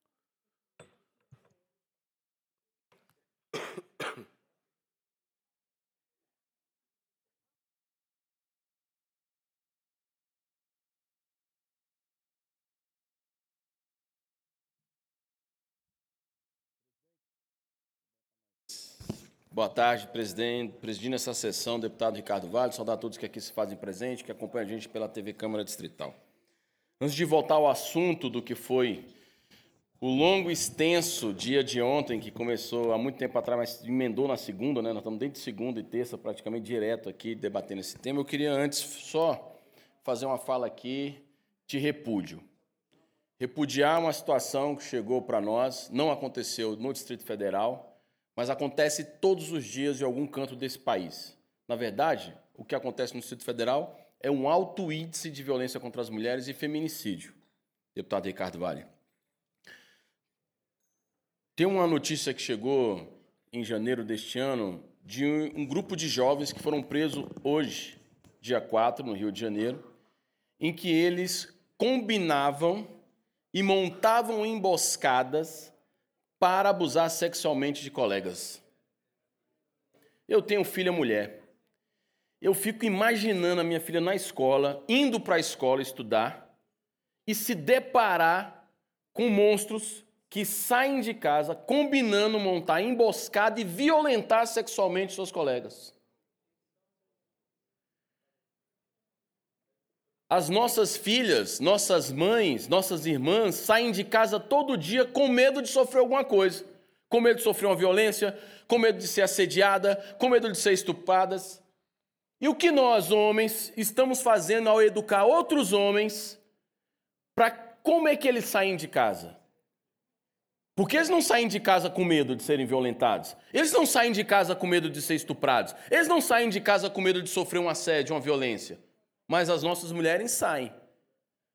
Boa tarde, presidente. Presidindo essa sessão, deputado Ricardo Vale, saudar a todos que aqui se fazem presente, que acompanham a gente pela T V Câmara Distrital. Antes de voltar ao assunto do que foi o longo e extenso dia de ontem, que começou há muito tempo atrás, mas emendou na segunda, né? Nós estamos desde segunda e terça praticamente direto aqui debatendo esse tema. Eu queria antes só fazer uma fala aqui de repúdio. Repudiar uma situação que chegou para nós, não aconteceu no Distrito Federal, mas acontece todos os dias em algum canto desse país. Na verdade, o que acontece no Distrito Federal é um alto índice de violência contra as mulheres e feminicídio. Deputado Ricardo Vale. Tem uma notícia que chegou em janeiro deste ano de um grupo de jovens que foram presos hoje, dia quatro, no Rio de Janeiro, em que eles combinavam e montavam emboscadas para abusar sexualmente de colegas. Eu tenho filha mulher. Eu fico imaginando a minha filha na escola, indo para a escola estudar e se deparar com monstros que saem de casa combinando montar emboscada e violentar sexualmente seus colegas. As nossas filhas, nossas mães, nossas irmãs saem de casa todo dia com medo de sofrer alguma coisa. Com medo de sofrer uma violência, com medo de ser assediada, com medo de ser estupradas. E o que nós, homens, estamos fazendo ao educar outros homens para como é que eles saem de casa? Porque eles não saem de casa com medo de serem violentados. Eles não saem de casa com medo de ser estuprados. Eles não saem de casa com medo de sofrer um assédio, uma violência. Mas as nossas mulheres saem.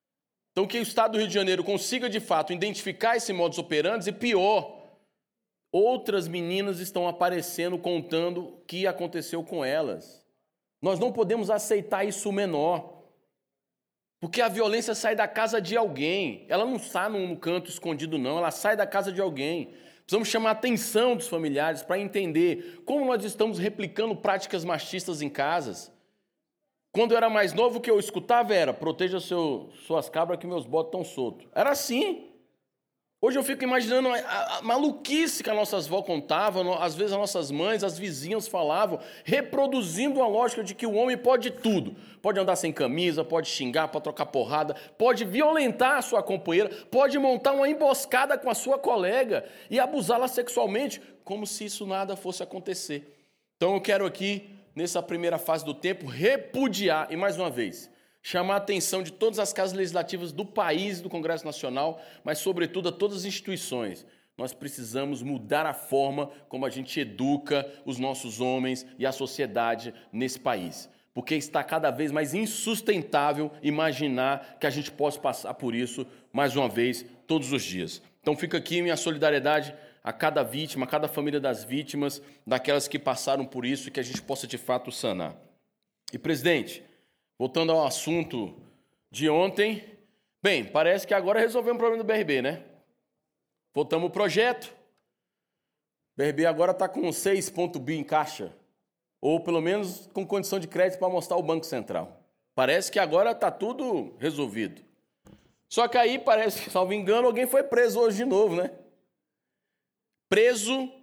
Então, que o Estado do Rio de Janeiro consiga, de fato, identificar esse modus operandi e, pior, outras meninas estão aparecendo contando o que aconteceu com elas. Nós não podemos aceitar isso menor, porque a violência sai da casa de alguém. Ela não está num canto escondido, não. Ela sai da casa de alguém. Precisamos chamar a atenção dos familiares para entender como nós estamos replicando práticas machistas em casas. Quando eu era mais novo, o que eu escutava era: proteja seu, suas cabras que meus botos estão soltos. Era assim. Hoje eu fico imaginando a, a maluquice que as nossas avós contavam, às vezes as nossas mães, as vizinhas falavam, reproduzindo a lógica de que o homem pode tudo. Pode andar sem camisa, pode xingar, pode trocar porrada, pode violentar a sua companheira, pode montar uma emboscada com a sua colega e abusá-la sexualmente, como se isso nada fosse acontecer. Então eu quero aqui, nessa primeira fase do tempo, repudiar, e mais uma vez, chamar a atenção de todas as casas legislativas do país e do Congresso Nacional, mas, sobretudo, a todas as instituições. Nós precisamos mudar a forma como a gente educa os nossos homens e a sociedade nesse país, porque está cada vez mais insustentável imaginar que a gente possa passar por isso, mais uma vez, todos os dias. Então, fica aqui minha solidariedade a cada vítima, a cada família das vítimas, daquelas que passaram por isso, e que a gente possa, de fato, sanar. E, presidente, voltando ao assunto de ontem, bem, parece que agora resolvemos o problema do B R B, né? Votamos o projeto, o B R B agora está com seis ponto bi em caixa, ou pelo menos com condição de crédito para mostrar o Banco Central. Parece que agora está tudo resolvido. Só que aí parece que, salvo engano, alguém foi preso hoje de novo, né? Preso,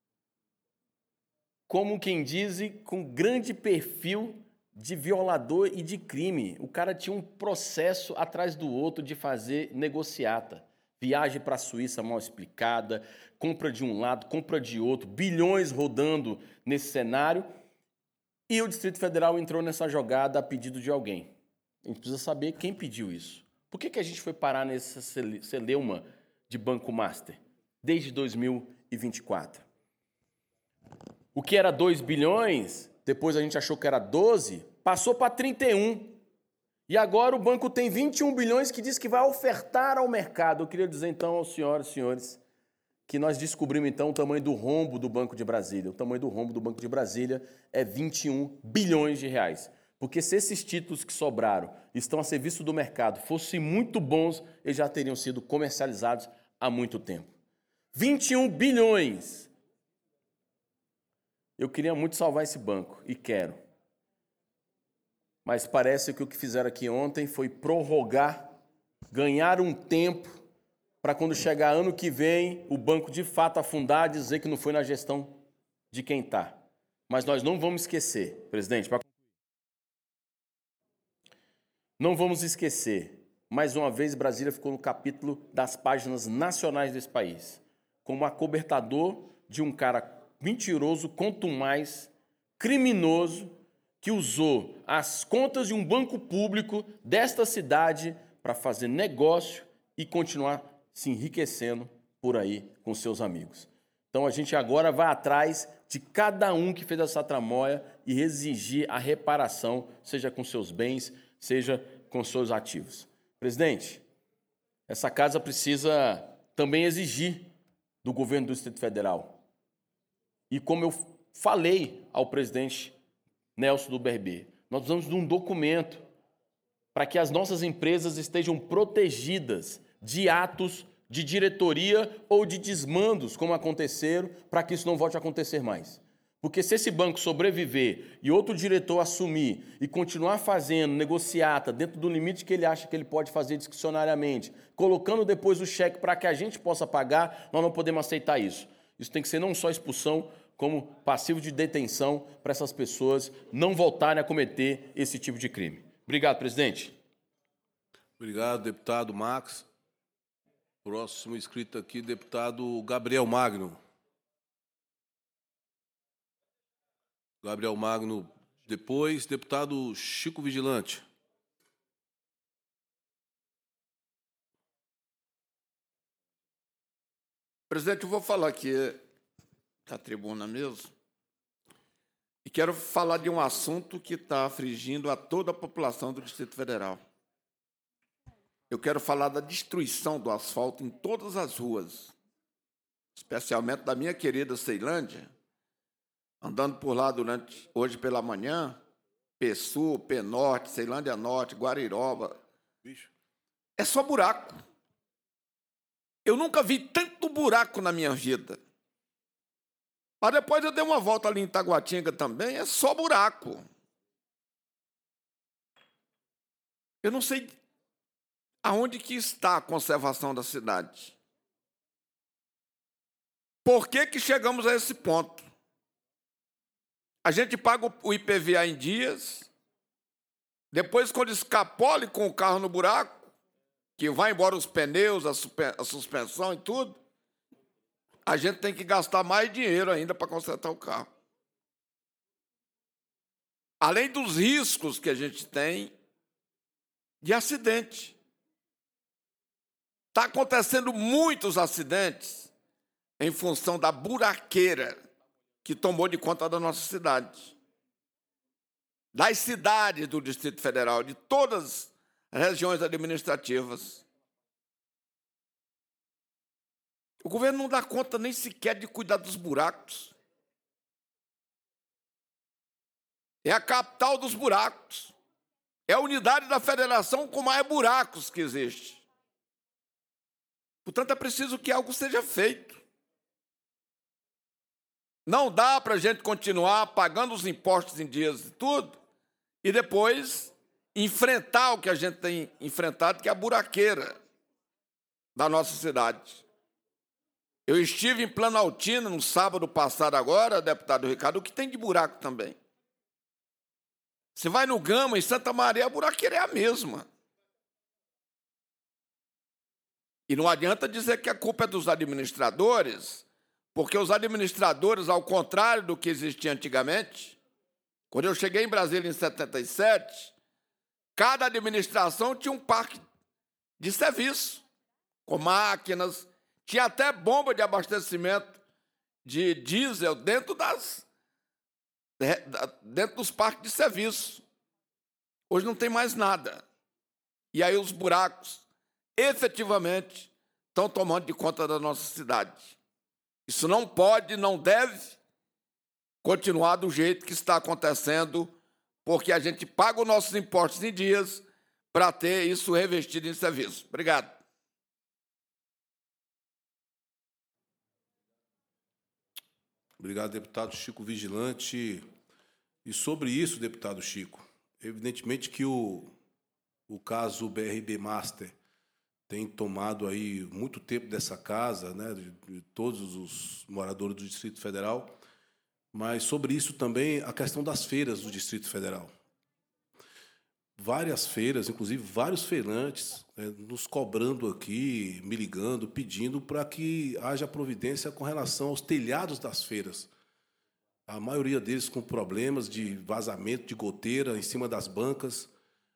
como quem diz, com grande perfil de violador e de crime. O cara tinha um processo atrás do outro de fazer negociata. Viagem para a Suíça mal explicada, compra de um lado, compra de outro, bilhões rodando nesse cenário. E o Distrito Federal entrou nessa jogada a pedido de alguém. A gente precisa saber quem pediu isso. Por que que a gente foi parar nessa celeuma de Banco Master desde dois mil e vinte e quatro? O que era dois bilhões, depois a gente achou que era doze, passou para trinta e um. E agora o banco tem vinte e um bilhões que diz que vai ofertar ao mercado. Eu queria dizer então aos senhoras e senhores que nós descobrimos então o tamanho do rombo do Banco de Brasília. O tamanho do rombo do Banco de Brasília é vinte e um bilhões de reais. Porque se esses títulos que sobraram estão a serviço do mercado fossem muito bons, eles já teriam sido comercializados há muito tempo. vinte e um bilhões. Eu queria muito salvar esse banco, e quero. Mas parece que o que fizeram aqui ontem foi prorrogar, ganhar um tempo, para quando chegar ano que vem, o banco de fato afundar e dizer que não foi na gestão de quem está. Mas nós não vamos esquecer, presidente, pra... não vamos esquecer, mais uma vez Brasília ficou no capítulo das páginas nacionais desse país, como acobertador de um cara mentiroso, contumaz, criminoso, que usou as contas de um banco público desta cidade para fazer negócio e continuar se enriquecendo por aí com seus amigos. Então a gente agora vai atrás de cada um que fez essa tramóia e exigir a reparação, seja com seus bens, seja com seus ativos. Presidente, essa casa precisa também exigir do governo do Distrito Federal. E como eu falei ao presidente Nelson do B R B, nós precisamos de um documento para que as nossas empresas estejam protegidas de atos de diretoria ou de desmandos, como aconteceram, para que isso não volte a acontecer mais. Porque se esse banco sobreviver e outro diretor assumir e continuar fazendo negociata dentro do limite que ele acha que ele pode fazer discricionariamente, colocando depois o cheque para que a gente possa pagar, nós não podemos aceitar isso. Isso tem que ser não só expulsão, como passivo de detenção para essas pessoas não voltarem a cometer esse tipo de crime. Obrigado, presidente. Obrigado, deputado Max. Próximo inscrito aqui, deputado Gabriel Magno. Gabriel Magno, depois, deputado Chico Vigilante. Presidente, eu vou falar aqui da tribuna mesmo, e quero falar de um assunto que está afligindo a toda a população do Distrito Federal. Eu quero falar da destruição do asfalto em todas as ruas. especialmente da minha querida Ceilândia, andando por lá durante hoje pela manhã, P Sul, P Norte, Ceilândia Norte, Guariroba, Bicho. é só buraco. Eu nunca vi tanto buraco na minha vida. Mas depois eu dei uma volta ali em Taguatinga também, é só buraco. Eu não sei aonde que está a conservação da cidade. Por que que chegamos a esse ponto? A gente paga o I P V A em dias, depois quando escapole com o carro no buraco, que vai embora os pneus, a suspensão e tudo, a gente tem que gastar mais dinheiro ainda para consertar o carro. Além dos riscos que a gente tem de acidente. Está acontecendo muitos acidentes em função da buraqueira que tomou de conta da nossa cidade. Das cidades do Distrito Federal, de todas as regiões administrativas. O governo não dá conta nem sequer de cuidar dos buracos. É a capital dos buracos. É a unidade da federação com mais buracos que existe. Portanto, é preciso que algo seja feito. Não dá para a gente continuar pagando os impostos em dias e tudo, e depois enfrentar o que a gente tem enfrentado, que é a buraqueira da nossa cidade. Eu estive em Planaltina no sábado passado agora, deputado Ricardo, o que tem de buraco também. Você vai no Gama, em Santa Maria, a buraqueira é a mesma. E não adianta dizer que a culpa é dos administradores, porque os administradores, ao contrário do que existia antigamente, quando eu cheguei em Brasília em setenta e sete, cada administração tinha um parque de serviço, com máquinas, tinha até bomba de abastecimento de diesel dentro das dentro dos parques de serviço. Hoje não tem mais nada. E aí os buracos, efetivamente, estão tomando de conta da nossa cidade. Isso não pode, não deve continuar do jeito que está acontecendo, porque a gente paga os nossos impostos em dias para ter isso revestido em serviço. Obrigado. Obrigado, deputado Chico Vigilante. E sobre isso, deputado Chico, evidentemente que o, o caso B R B Master tem tomado aí muito tempo dessa casa, né, de, de todos os moradores do Distrito Federal, mas sobre isso também a questão das feiras do Distrito Federal. Várias feiras, inclusive vários feirantes, né, nos cobrando aqui, me ligando, pedindo para que haja providência com relação aos telhados das feiras. A maioria deles com problemas de vazamento de goteira em cima das bancas.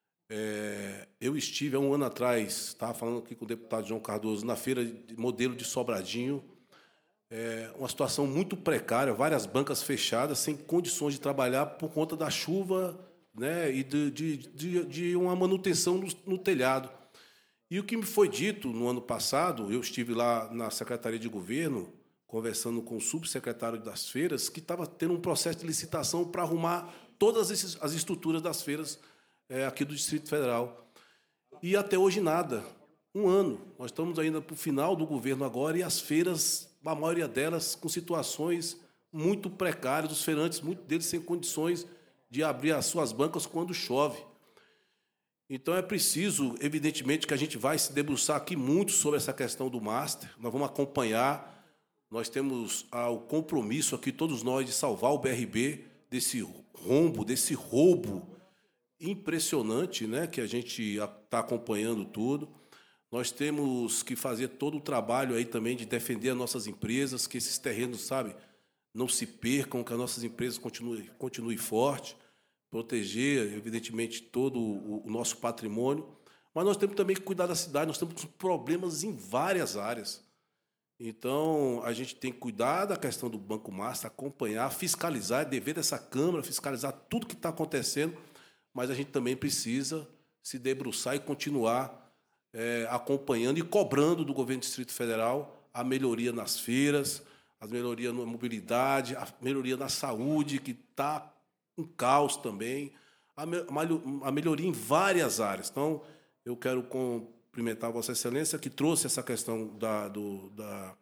É, eu estive há um ano atrás, estava falando aqui com o deputado João Cardoso, na feira de modelo de Sobradinho, é, uma situação muito precária, várias bancas fechadas, sem condições de trabalhar por conta da chuva, né, e de, de, de, de uma manutenção no, no telhado. E o que me foi dito no ano passado, eu estive lá na Secretaria de Governo, conversando com o subsecretário das feiras, que estava tendo um processo de licitação para arrumar todas esses, as estruturas das feiras é, aqui do Distrito Federal. E até hoje nada. Um ano. Nós estamos ainda para o final do governo agora e as feiras, a maioria delas, com situações muito precárias, os feirantes, muitos deles sem condições de abrir as suas bancas quando chove. Então, é preciso, evidentemente, que a gente vai se debruçar aqui muito sobre essa questão do Master. Nós vamos acompanhar. Nós temos ah, o compromisso aqui, todos nós, de salvar o B R B desse rombo, desse roubo impressionante, né, que a gente está acompanhando tudo. Nós temos que fazer todo o trabalho aí também de defender as nossas empresas, que esses terrenos, sabe, não se percam, que as nossas empresas continuem, continuem fortes, proteger, evidentemente, todo o, o nosso patrimônio. Mas nós temos também que cuidar da cidade, nós temos problemas em várias áreas. Então, a gente tem que cuidar da questão do Banco Master, acompanhar, fiscalizar, é dever dessa Câmara, fiscalizar tudo que está acontecendo, mas a gente também precisa se debruçar e continuar é, acompanhando e cobrando do governo do Distrito Federal a melhoria nas feiras, a melhoria na mobilidade, a melhoria na saúde, que está um caos também, a, me, a melhoria em várias áreas. Então, eu quero cumprimentar a Vossa Excelência, que trouxe essa questão da, do, da,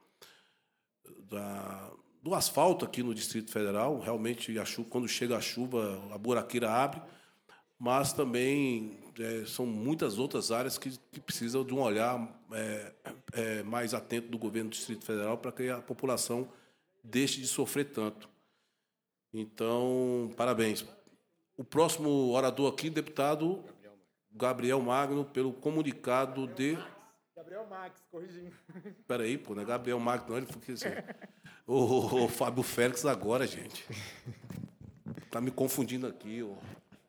da, do asfalto aqui no Distrito Federal. Realmente, a chuva, quando chega a chuva, a buraqueira abre, mas também é, são muitas outras áreas que, que precisam de um olhar é, é, mais atento do governo do Distrito Federal para que a população deixe de sofrer tanto. Então, parabéns. O próximo orador aqui, deputado Gabriel Magno, pelo comunicado de... Gabriel Max, corrigindo. Espera aí, pô, não é Gabriel Magno, não, ele foi assim. o, o, o Fábio Félix agora, gente. Está me confundindo aqui, ó.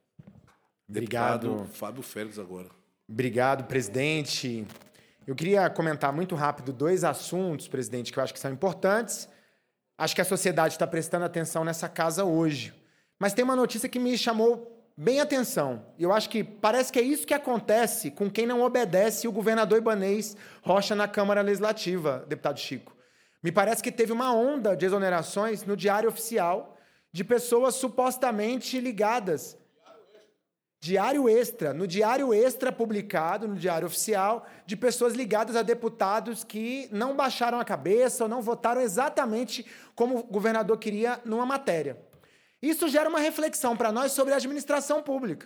Obrigado. Deputado Fábio Félix agora. Obrigado, presidente. Eu queria comentar muito rápido dois assuntos, presidente, que eu acho que são importantes. Acho que a sociedade está prestando atenção nessa casa hoje. Mas tem uma notícia que me chamou bem a atenção. E eu acho que parece que é isso que acontece com quem não obedece o governador Ibanez Rocha na Câmara Legislativa, deputado Chico. Me parece que teve uma onda de exonerações no Diário Oficial de pessoas supostamente ligadas. Diário Extra, no Diário Extra publicado, no Diário Oficial, de pessoas ligadas a deputados que não baixaram a cabeça ou não votaram exatamente como o governador queria numa matéria. Isso gera uma reflexão para nós sobre a administração pública.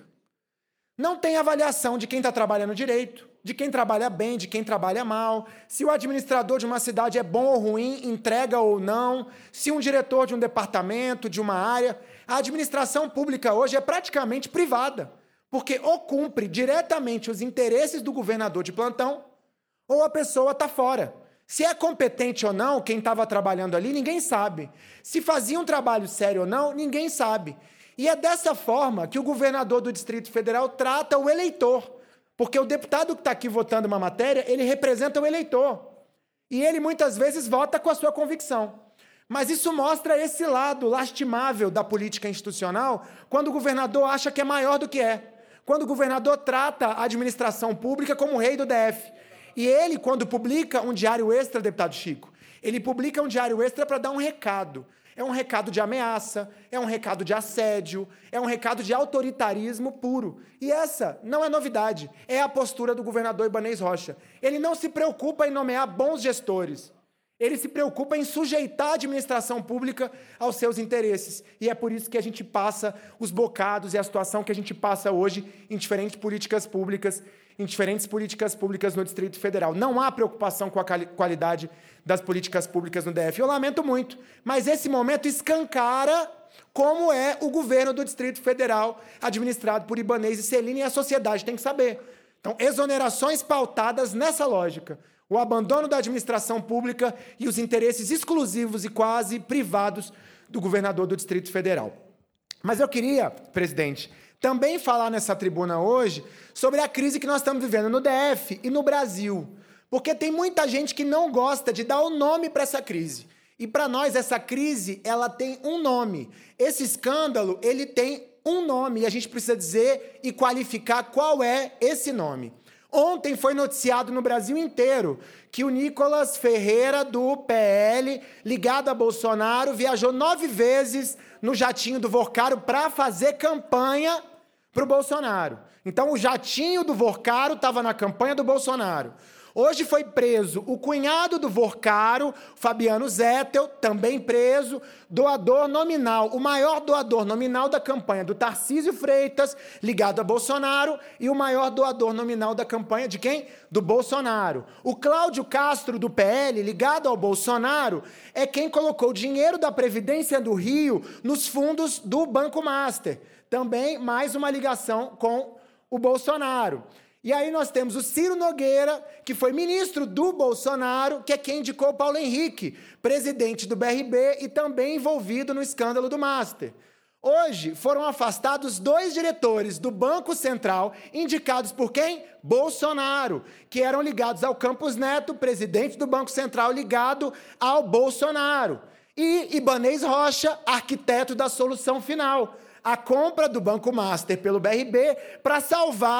Não tem avaliação de quem está trabalhando direito, de quem trabalha bem, de quem trabalha mal, se o administrador de uma cidade é bom ou ruim, entrega ou não, se um diretor de um departamento, de uma área. A administração pública hoje é praticamente privada, porque ou cumpre diretamente os interesses do governador de plantão, ou a pessoa está fora. Se é competente ou não, quem estava trabalhando ali, ninguém sabe. Se fazia um trabalho sério ou não, ninguém sabe. E é dessa forma que o governador do Distrito Federal trata o eleitor, porque o deputado que está aqui votando uma matéria, ele representa o eleitor. E ele, muitas vezes, vota com a sua convicção. Mas isso mostra esse lado lastimável da política institucional, quando o governador acha que é maior do que é. Quando o governador trata a administração pública como o rei do D F. E ele, quando publica um diário extra, deputado Chico, ele publica um diário extra para dar um recado. É um recado de ameaça, é um recado de assédio, é um recado de autoritarismo puro. E essa não é novidade, é a postura do governador Ibanez Rocha. Ele não se preocupa em nomear bons gestores. Ele se preocupa em sujeitar a administração pública aos seus interesses. E é por isso que a gente passa os bocados e a situação que a gente passa hoje em diferentes políticas públicas, em diferentes políticas públicas no Distrito Federal. Não há preocupação com a qualidade das políticas públicas no D F. Eu lamento muito, mas esse momento escancara como é o governo do Distrito Federal, administrado por Ibanez e Celina, e a sociedade tem que saber. Então, exonerações pautadas nessa lógica. O abandono da administração pública e os interesses exclusivos e quase privados do governador do Distrito Federal. Mas eu queria, presidente, também falar nessa tribuna hoje sobre a crise que nós estamos vivendo no D F e no Brasil. Porque tem muita gente que não gosta de dar o nome para essa crise. E para nós essa crise, ela tem um nome. Esse escândalo, ele tem um nome e a gente precisa dizer e qualificar qual é esse nome. Ontem foi noticiado no Brasil inteiro que o Nicolas Ferreira, do P L, ligado a Bolsonaro, viajou nove vezes no jatinho do Vorcaro para fazer campanha para o Bolsonaro. Então, o jatinho do Vorcaro estava na campanha do Bolsonaro. Hoje foi preso o cunhado do Vorcaro, Fabiano Zettel, também preso, doador nominal, o maior doador nominal da campanha do Tarcísio Freitas, ligado a Bolsonaro, e o maior doador nominal da campanha de quem? Do Bolsonaro. O Cláudio Castro, do P L, ligado ao Bolsonaro, é quem colocou o dinheiro da Previdência do Rio nos fundos do Banco Master. Também mais uma ligação com o Bolsonaro. E aí nós temos o Ciro Nogueira, que foi ministro do Bolsonaro, que é quem indicou o Paulo Henrique, presidente do B R B e também envolvido no escândalo do Master. Hoje foram afastados dois diretores do Banco Central, indicados por quem? Bolsonaro, que eram ligados ao Campos Neto, presidente do Banco Central, ligado ao Bolsonaro. E Ibanez Rocha, arquiteto da solução final, a compra do Banco Master pelo B R B para salvar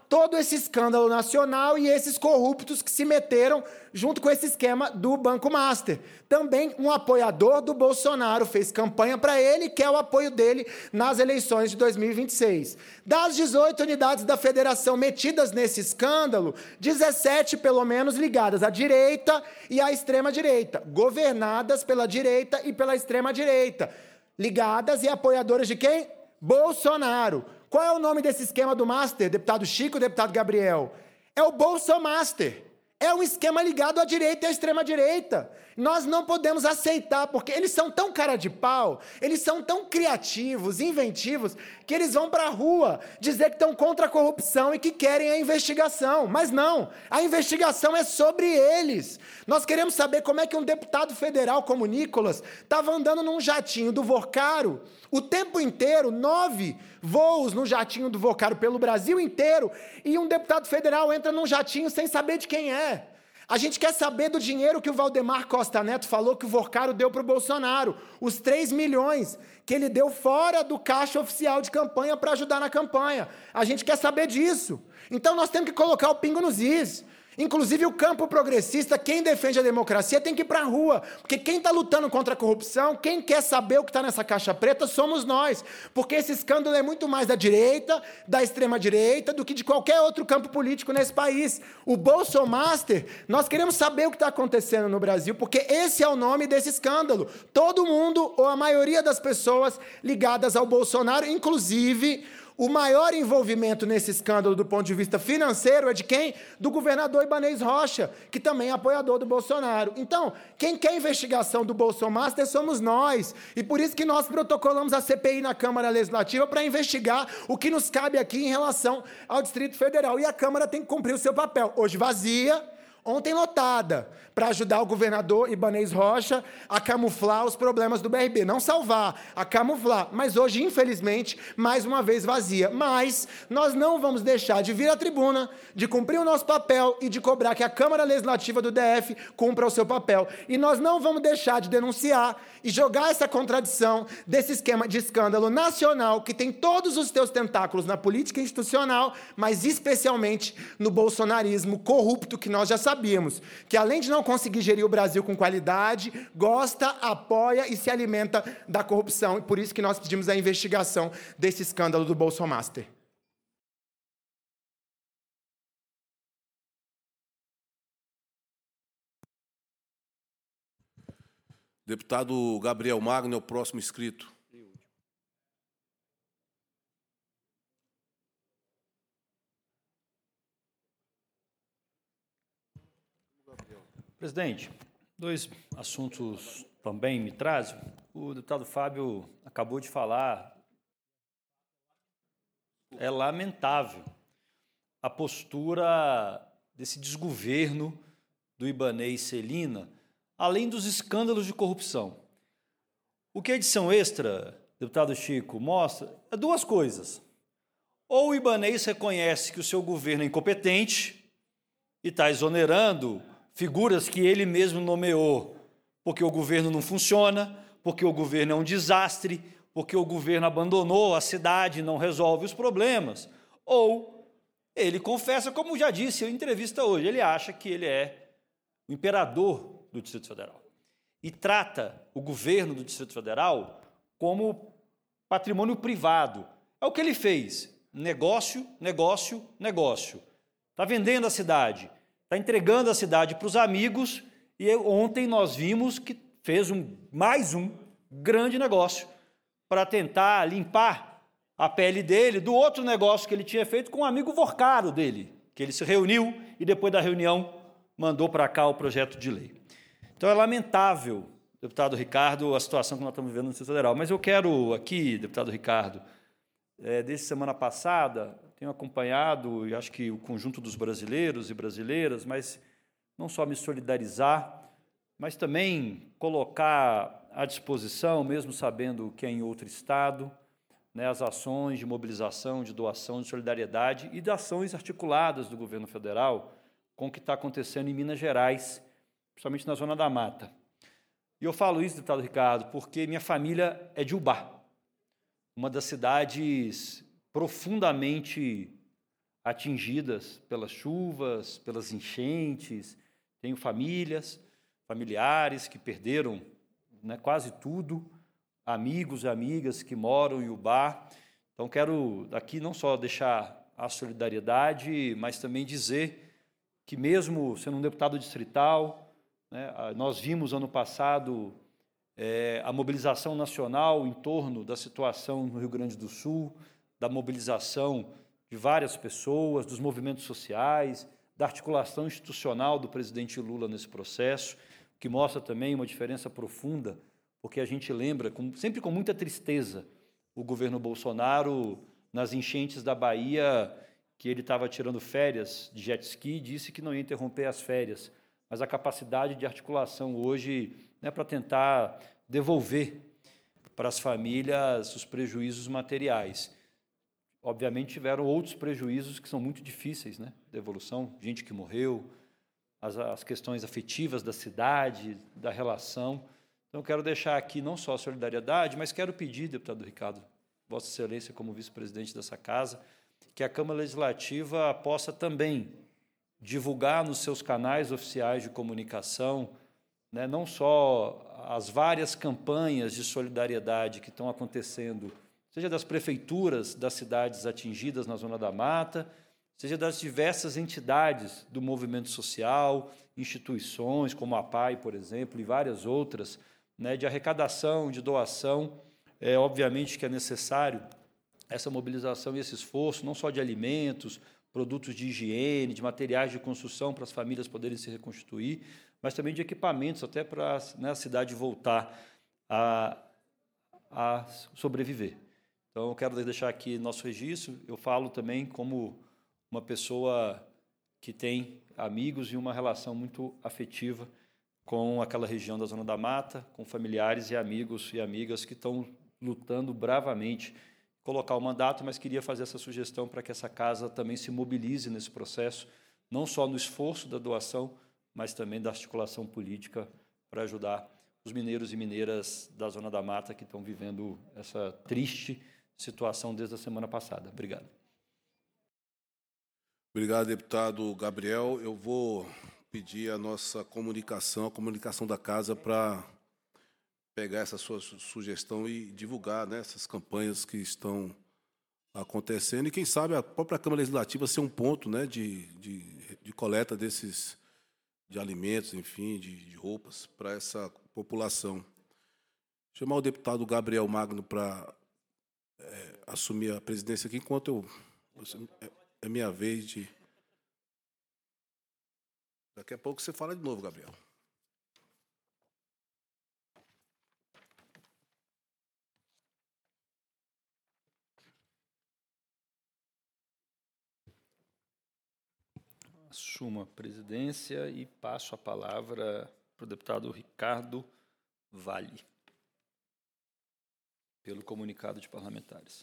todo esse escândalo nacional e esses corruptos que se meteram junto com esse esquema do Banco Master. Também um apoiador do Bolsonaro fez campanha para ele e quer o apoio dele nas eleições de dois mil e vinte e seis. Das dezoito unidades da federação metidas nesse escândalo, dezessete pelo menos ligadas à direita e à extrema-direita, governadas pela direita e pela extrema-direita, ligadas e apoiadoras de quem? Bolsonaro. Qual é o nome desse esquema do Master, deputado Chico, deputado Gabriel? É o Bolsomaster. É um esquema ligado à direita e à extrema-direita. Nós não podemos aceitar, porque eles são tão cara de pau, eles são tão criativos, inventivos, que eles vão para a rua dizer que estão contra a corrupção e que querem a investigação. Mas não, a investigação é sobre eles. Nós queremos saber como é que um deputado federal como Nicolas estava andando num jatinho do Vocaro o tempo inteiro, nove voos no jatinho do Vocaro pelo Brasil inteiro, e um deputado federal entra num jatinho sem saber de quem é. A gente quer saber do dinheiro que o Valdemar Costa Neto falou que o Vocaro deu para o Bolsonaro, os três milhões que ele deu fora do caixa oficial de campanha para ajudar na campanha. A gente quer saber disso. Então nós temos que colocar o pingo nos is. Inclusive o campo progressista, quem defende a democracia tem que ir para a rua, porque quem está lutando contra a corrupção, quem quer saber o que está nessa caixa preta, somos nós, porque esse escândalo é muito mais da direita, da extrema-direita, do que de qualquer outro campo político nesse país. O Bolsomaster, nós queremos saber o que está acontecendo no Brasil, porque esse é o nome desse escândalo. Todo mundo, ou a maioria das pessoas ligadas ao Bolsonaro, inclusive o maior envolvimento nesse escândalo do ponto de vista financeiro é de quem? Do governador Ibanez Rocha, que também é apoiador do Bolsonaro. Então, quem quer investigação do Bolsomaster somos nós. E por isso que nós protocolamos a C P I na Câmara Legislativa para investigar o que nos cabe aqui em relação ao Distrito Federal. E a Câmara tem que cumprir o seu papel. Hoje vazia, ontem lotada, para ajudar o governador Ibanez Rocha a camuflar os problemas do B R B. Não salvar, a camuflar. Mas hoje, infelizmente, mais uma vez vazia. Mas nós não vamos deixar de vir à tribuna, de cumprir o nosso papel e de cobrar que a Câmara Legislativa do D F cumpra o seu papel. E nós não vamos deixar de denunciar e jogar essa contradição desse esquema de escândalo nacional que tem todos os seus tentáculos na política institucional, mas especialmente no bolsonarismo corrupto que nós já sabíamos, que além de não conseguir gerir o Brasil com qualidade, gosta, apoia e se alimenta da corrupção. E por isso que nós pedimos a investigação desse escândalo do Bolsomaster. Deputado Gabriel Magno é o próximo inscrito. Presidente, dois assuntos também me trazem. O deputado Fábio acabou de falar. É lamentável a postura desse desgoverno do Ibanez Celina, além dos escândalos de corrupção. O que a edição extra, deputado Chico, mostra é duas coisas. Ou o Ibanez reconhece que o seu governo é incompetente e está exonerando figuras que ele mesmo nomeou, porque o governo não funciona, porque o governo é um desastre, porque o governo abandonou a cidade e não resolve os problemas. Ou ele confessa, como já disse em entrevista hoje, ele acha que ele é o imperador do Distrito Federal e trata o governo do Distrito Federal como patrimônio privado. É o que ele fez. Negócio, negócio, negócio. Está vendendo a cidade. Está entregando a cidade para os amigos e ontem nós vimos que fez um, mais um grande negócio para tentar limpar a pele dele do outro negócio que ele tinha feito com um amigo Vocaro dele, que ele se reuniu e depois da reunião mandou para cá o projeto de lei. Então é lamentável, deputado Ricardo, a situação que nós estamos vivendo no Distrito Federal. Mas eu quero aqui, deputado Ricardo, é, desde semana passada, tenho acompanhado, e acho que o conjunto dos brasileiros e brasileiras, mas não só me solidarizar, mas também colocar à disposição, mesmo sabendo que é em outro estado, né, as ações de mobilização, de doação, de solidariedade e de ações articuladas do governo federal com o que está acontecendo em Minas Gerais, principalmente na Zona da Mata. E eu falo isso, deputado Ricardo, porque minha família é de Ubá, uma das cidades profundamente atingidas pelas chuvas, pelas enchentes. Tenho famílias, familiares que perderam, né, quase tudo, amigos e amigas que moram em Ubá. Então, quero aqui não só deixar a solidariedade, mas também dizer que, mesmo sendo um deputado distrital, né, nós vimos ano passado é, a mobilização nacional em torno da situação no Rio Grande do Sul, da mobilização de várias pessoas, dos movimentos sociais, da articulação institucional do presidente Lula nesse processo, que mostra também uma diferença profunda, porque a gente lembra, com, sempre com muita tristeza, o governo Bolsonaro, nas enchentes da Bahia, que ele estava tirando férias de jet ski, disse que não ia interromper as férias, mas a capacidade de articulação hoje, né, para tentar devolver para as famílias os prejuízos materiais. Obviamente, tiveram outros prejuízos que são muito difíceis, né? Devolução, gente que morreu, as, as questões afetivas da cidade, da relação. Então, eu quero deixar aqui não só a solidariedade, mas quero pedir, deputado Ricardo, Vossa Excelência, como vice-presidente dessa casa, que a Câmara Legislativa possa também divulgar nos seus canais oficiais de comunicação, né, não só as várias campanhas de solidariedade que estão acontecendo, seja das prefeituras das cidades atingidas na Zona da Mata, seja das diversas entidades do movimento social, instituições como a P A I, por exemplo, e várias outras, né, de arrecadação, de doação. É, obviamente que é necessário essa mobilização e esse esforço, não só de alimentos, produtos de higiene, de materiais de construção para as famílias poderem se reconstituir, mas também de equipamentos, até para, né, a cidade voltar a, a sobreviver. Então, eu quero deixar aqui nosso registro. Eu falo também como uma pessoa que tem amigos e uma relação muito afetiva com aquela região da Zona da Mata, com familiares e amigos e amigas que estão lutando bravamente colocar o mandato, mas queria fazer essa sugestão para que essa casa também se mobilize nesse processo, não só no esforço da doação, mas também da articulação política para ajudar os mineiros e mineiras da Zona da Mata que estão vivendo essa triste situação desde a semana passada. Obrigado. Obrigado, deputado Gabriel. Eu vou pedir a nossa comunicação, a comunicação da casa, para pegar essa sua sugestão e divulgar, né, essas campanhas que estão acontecendo e, quem sabe, a própria Câmara Legislativa ser um ponto, né, de, de, de coleta desses de alimentos, enfim, de, de roupas para essa população. Chamar o deputado Gabriel Magno para é, assumir a presidência aqui, enquanto eu... É, é minha vez de... Daqui a pouco você fala de novo, Gabriel. Assumo a presidência e passo a palavra para o deputado Ricardo Vale, pelo comunicado de parlamentares.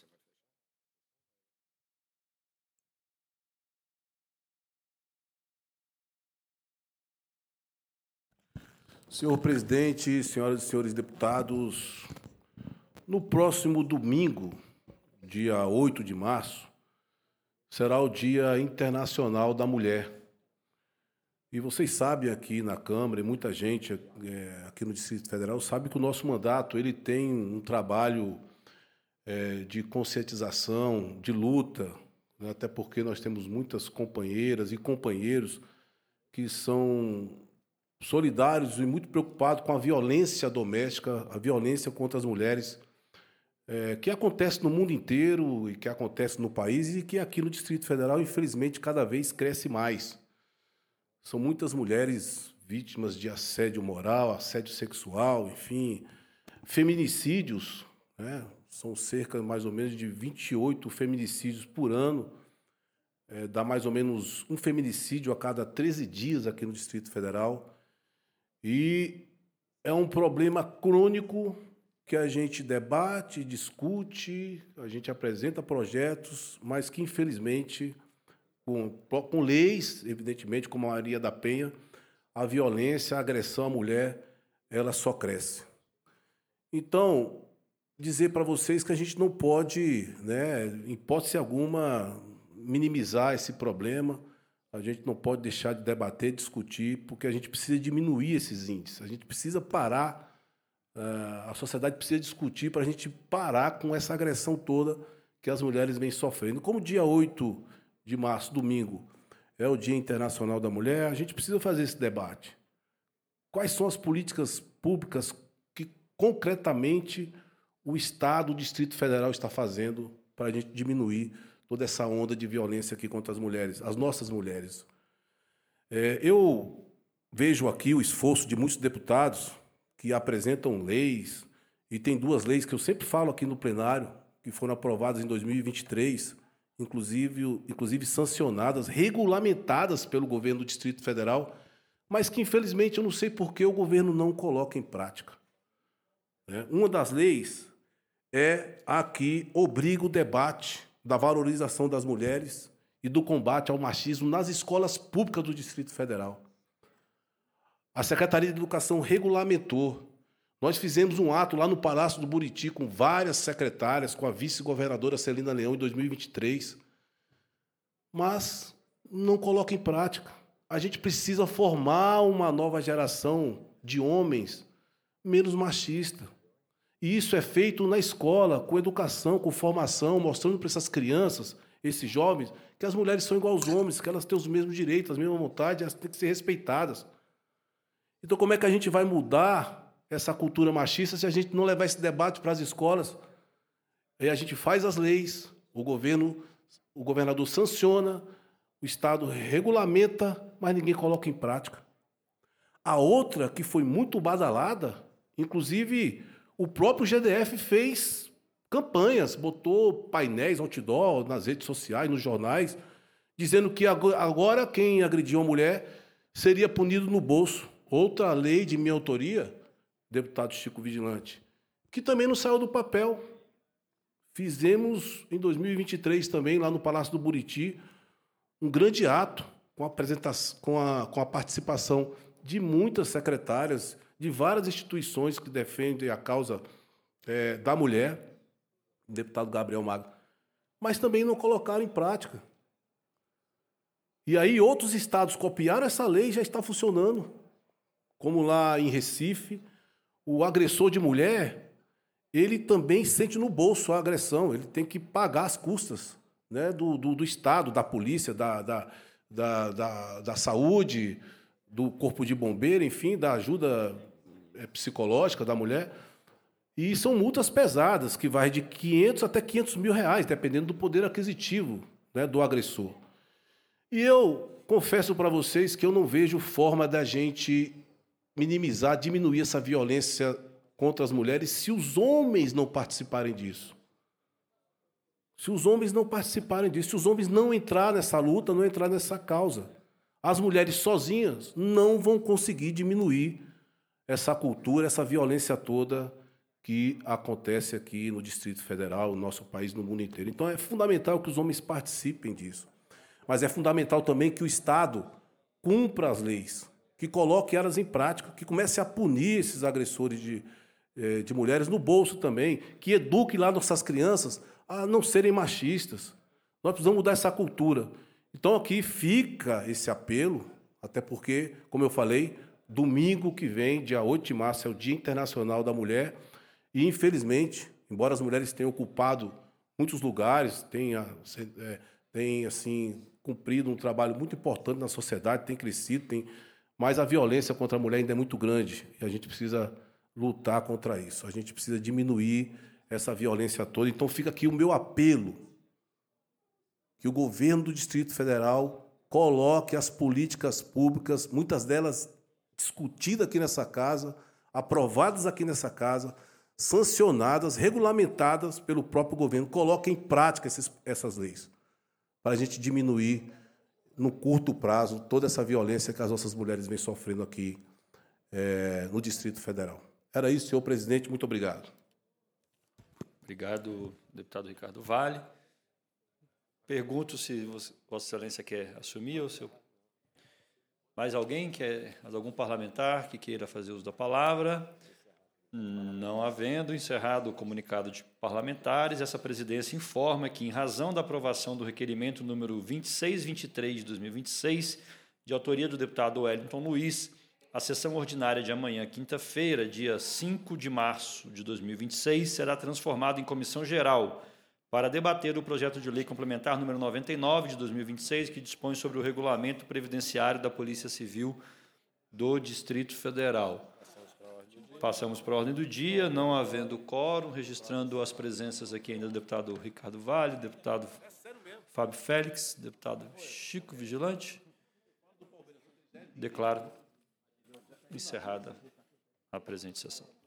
Senhor presidente, senhoras e senhores deputados, no próximo domingo, dia oito de março, será o Dia Internacional da Mulher. E vocês sabem aqui na Câmara, e muita gente é, aqui no Distrito Federal sabe que o nosso mandato ele tem um trabalho é, de conscientização, de luta, né, até porque nós temos muitas companheiras e companheiros que são solidários e muito preocupados com a violência doméstica, a violência contra as mulheres, é, que acontece no mundo inteiro e que acontece no país e que aqui no Distrito Federal, infelizmente, cada vez cresce mais. São muitas mulheres vítimas de assédio moral, assédio sexual, enfim, feminicídios, né? São cerca, mais ou menos, de vinte e oito feminicídios por ano, é, dá mais ou menos um feminicídio a cada treze dias aqui no Distrito Federal. E é um problema crônico que a gente debate, discute, a gente apresenta projetos, mas que, infelizmente, com, com leis, evidentemente, como a Maria da Penha, a violência, a agressão à mulher, ela só cresce. Então, dizer para vocês que a gente não pode, né, em hipótese alguma, minimizar esse problema, a gente não pode deixar de debater, discutir, porque a gente precisa diminuir esses índices. A gente precisa parar, a sociedade precisa discutir para a gente parar com essa agressão toda que as mulheres vêm sofrendo. Como dia oito de março, domingo, é o Dia Internacional da Mulher, a gente precisa fazer esse debate. Quais são as políticas públicas que, concretamente, o Estado, o Distrito Federal está fazendo para a gente diminuir toda essa onda de violência aqui contra as mulheres, as nossas mulheres? É, eu vejo aqui o esforço de muitos deputados que apresentam leis, e tem duas leis que eu sempre falo aqui no plenário, que foram aprovadas em dois mil e vinte e três, inclusive, inclusive sancionadas, regulamentadas pelo governo do Distrito Federal, mas que, infelizmente, eu não sei por que o governo não coloca em prática. Uma das leis é a que obriga o debate da valorização das mulheres e do combate ao machismo nas escolas públicas do Distrito Federal. A Secretaria de Educação regulamentou. Nós fizemos um ato lá no Palácio do Buriti com várias secretárias, com a vice-governadora Celina Leão em dois mil e vinte e três, mas não coloca em prática. A gente precisa formar uma nova geração de homens menos machistas. E isso é feito na escola, com educação, com formação, mostrando para essas crianças, esses jovens, que as mulheres são igual aos homens, que elas têm os mesmos direitos, as mesmas vontades, elas têm que ser respeitadas. Então, como é que a gente vai mudar essa cultura machista se a gente não levar esse debate para as escolas? Aí a gente faz as leis, o governo, o governador sanciona, o Estado regulamenta, mas ninguém coloca em prática. A outra, que foi muito badalada, inclusive o próprio G D F fez campanhas, botou painéis, outdoor nas redes sociais, nos jornais, dizendo que agora quem agrediu a mulher seria punido no bolso. Outra lei de minha autoria, deputado Chico Vigilante, que também não saiu do papel. Fizemos, em dois mil e vinte e três, também, lá no Palácio do Buriti, um grande ato com a, apresentação, com a, com a participação de muitas secretárias, de várias instituições que defendem a causa é, da mulher, o deputado Gabriel Magro, mas também não colocaram em prática. E aí outros estados copiaram essa lei e já está funcionando. Como lá em Recife, o agressor de mulher, ele também sente no bolso a agressão, ele tem que pagar as custas, né, do, do, do Estado, da polícia, da, da, da, da, da saúde, do corpo de bombeiro, enfim, da ajuda psicológica da mulher. E são multas pesadas, que vai de quinhentos até quinhentos mil reais, dependendo do poder aquisitivo, né, do agressor. E eu confesso para vocês que eu não vejo forma da gente minimizar, diminuir essa violência contra as mulheres se os homens não participarem disso. Se os homens não participarem disso, se os homens não entrarem nessa luta, não entrarem nessa causa. As mulheres sozinhas não vão conseguir diminuir essa cultura, essa violência toda que acontece aqui no Distrito Federal, no nosso país, no mundo inteiro. Então, é fundamental que os homens participem disso. Mas é fundamental também que o Estado cumpra as leis, que coloque elas em prática, que comece a punir esses agressores de, de mulheres no bolso também, que eduque lá nossas crianças a não serem machistas. Nós precisamos mudar essa cultura. Então, aqui fica esse apelo, até porque, como eu falei, domingo que vem, dia oito de março, é o Dia Internacional da Mulher, e, infelizmente, embora as mulheres tenham ocupado muitos lugares, tenham, é, tenham assim, cumprido um trabalho muito importante na sociedade, tem crescido, tem... mas a violência contra a mulher ainda é muito grande, e a gente precisa lutar contra isso, a gente precisa diminuir essa violência toda. Então, fica aqui o meu apelo, que o governo do Distrito Federal coloque as políticas públicas, muitas delas discutidas aqui nessa casa, aprovadas aqui nessa casa, sancionadas, regulamentadas pelo próprio governo, coloque em prática esses, essas leis, para a gente diminuir, no curto prazo, toda essa violência que as nossas mulheres vêm sofrendo aqui é, no Distrito Federal. Era isso, senhor presidente. Muito obrigado. Obrigado, deputado Ricardo Vale. Pergunto se você, Vossa Excelência quer assumir ou seu... Mais alguém? Quer, algum parlamentar que queira fazer uso da palavra? Não havendo encerrado o comunicado de parlamentares, essa presidência informa que, em razão da aprovação do requerimento número vinte e seis vinte e três de dois mil e vinte e seis, de autoria do deputado Wellington Luiz, a sessão ordinária de amanhã, quinta-feira, dia cinco de março de dois mil e vinte e seis, será transformada em comissão geral para debater o projeto de lei complementar número noventa e nove de dois mil e vinte e seis, que dispõe sobre o regulamento previdenciário da Polícia Civil do Distrito Federal. Passamos para a ordem do dia, não havendo quórum, registrando as presenças aqui ainda do deputado Ricardo Vale, deputado Fábio Félix, deputado Chico Vigilante. Declaro encerrada a presente sessão.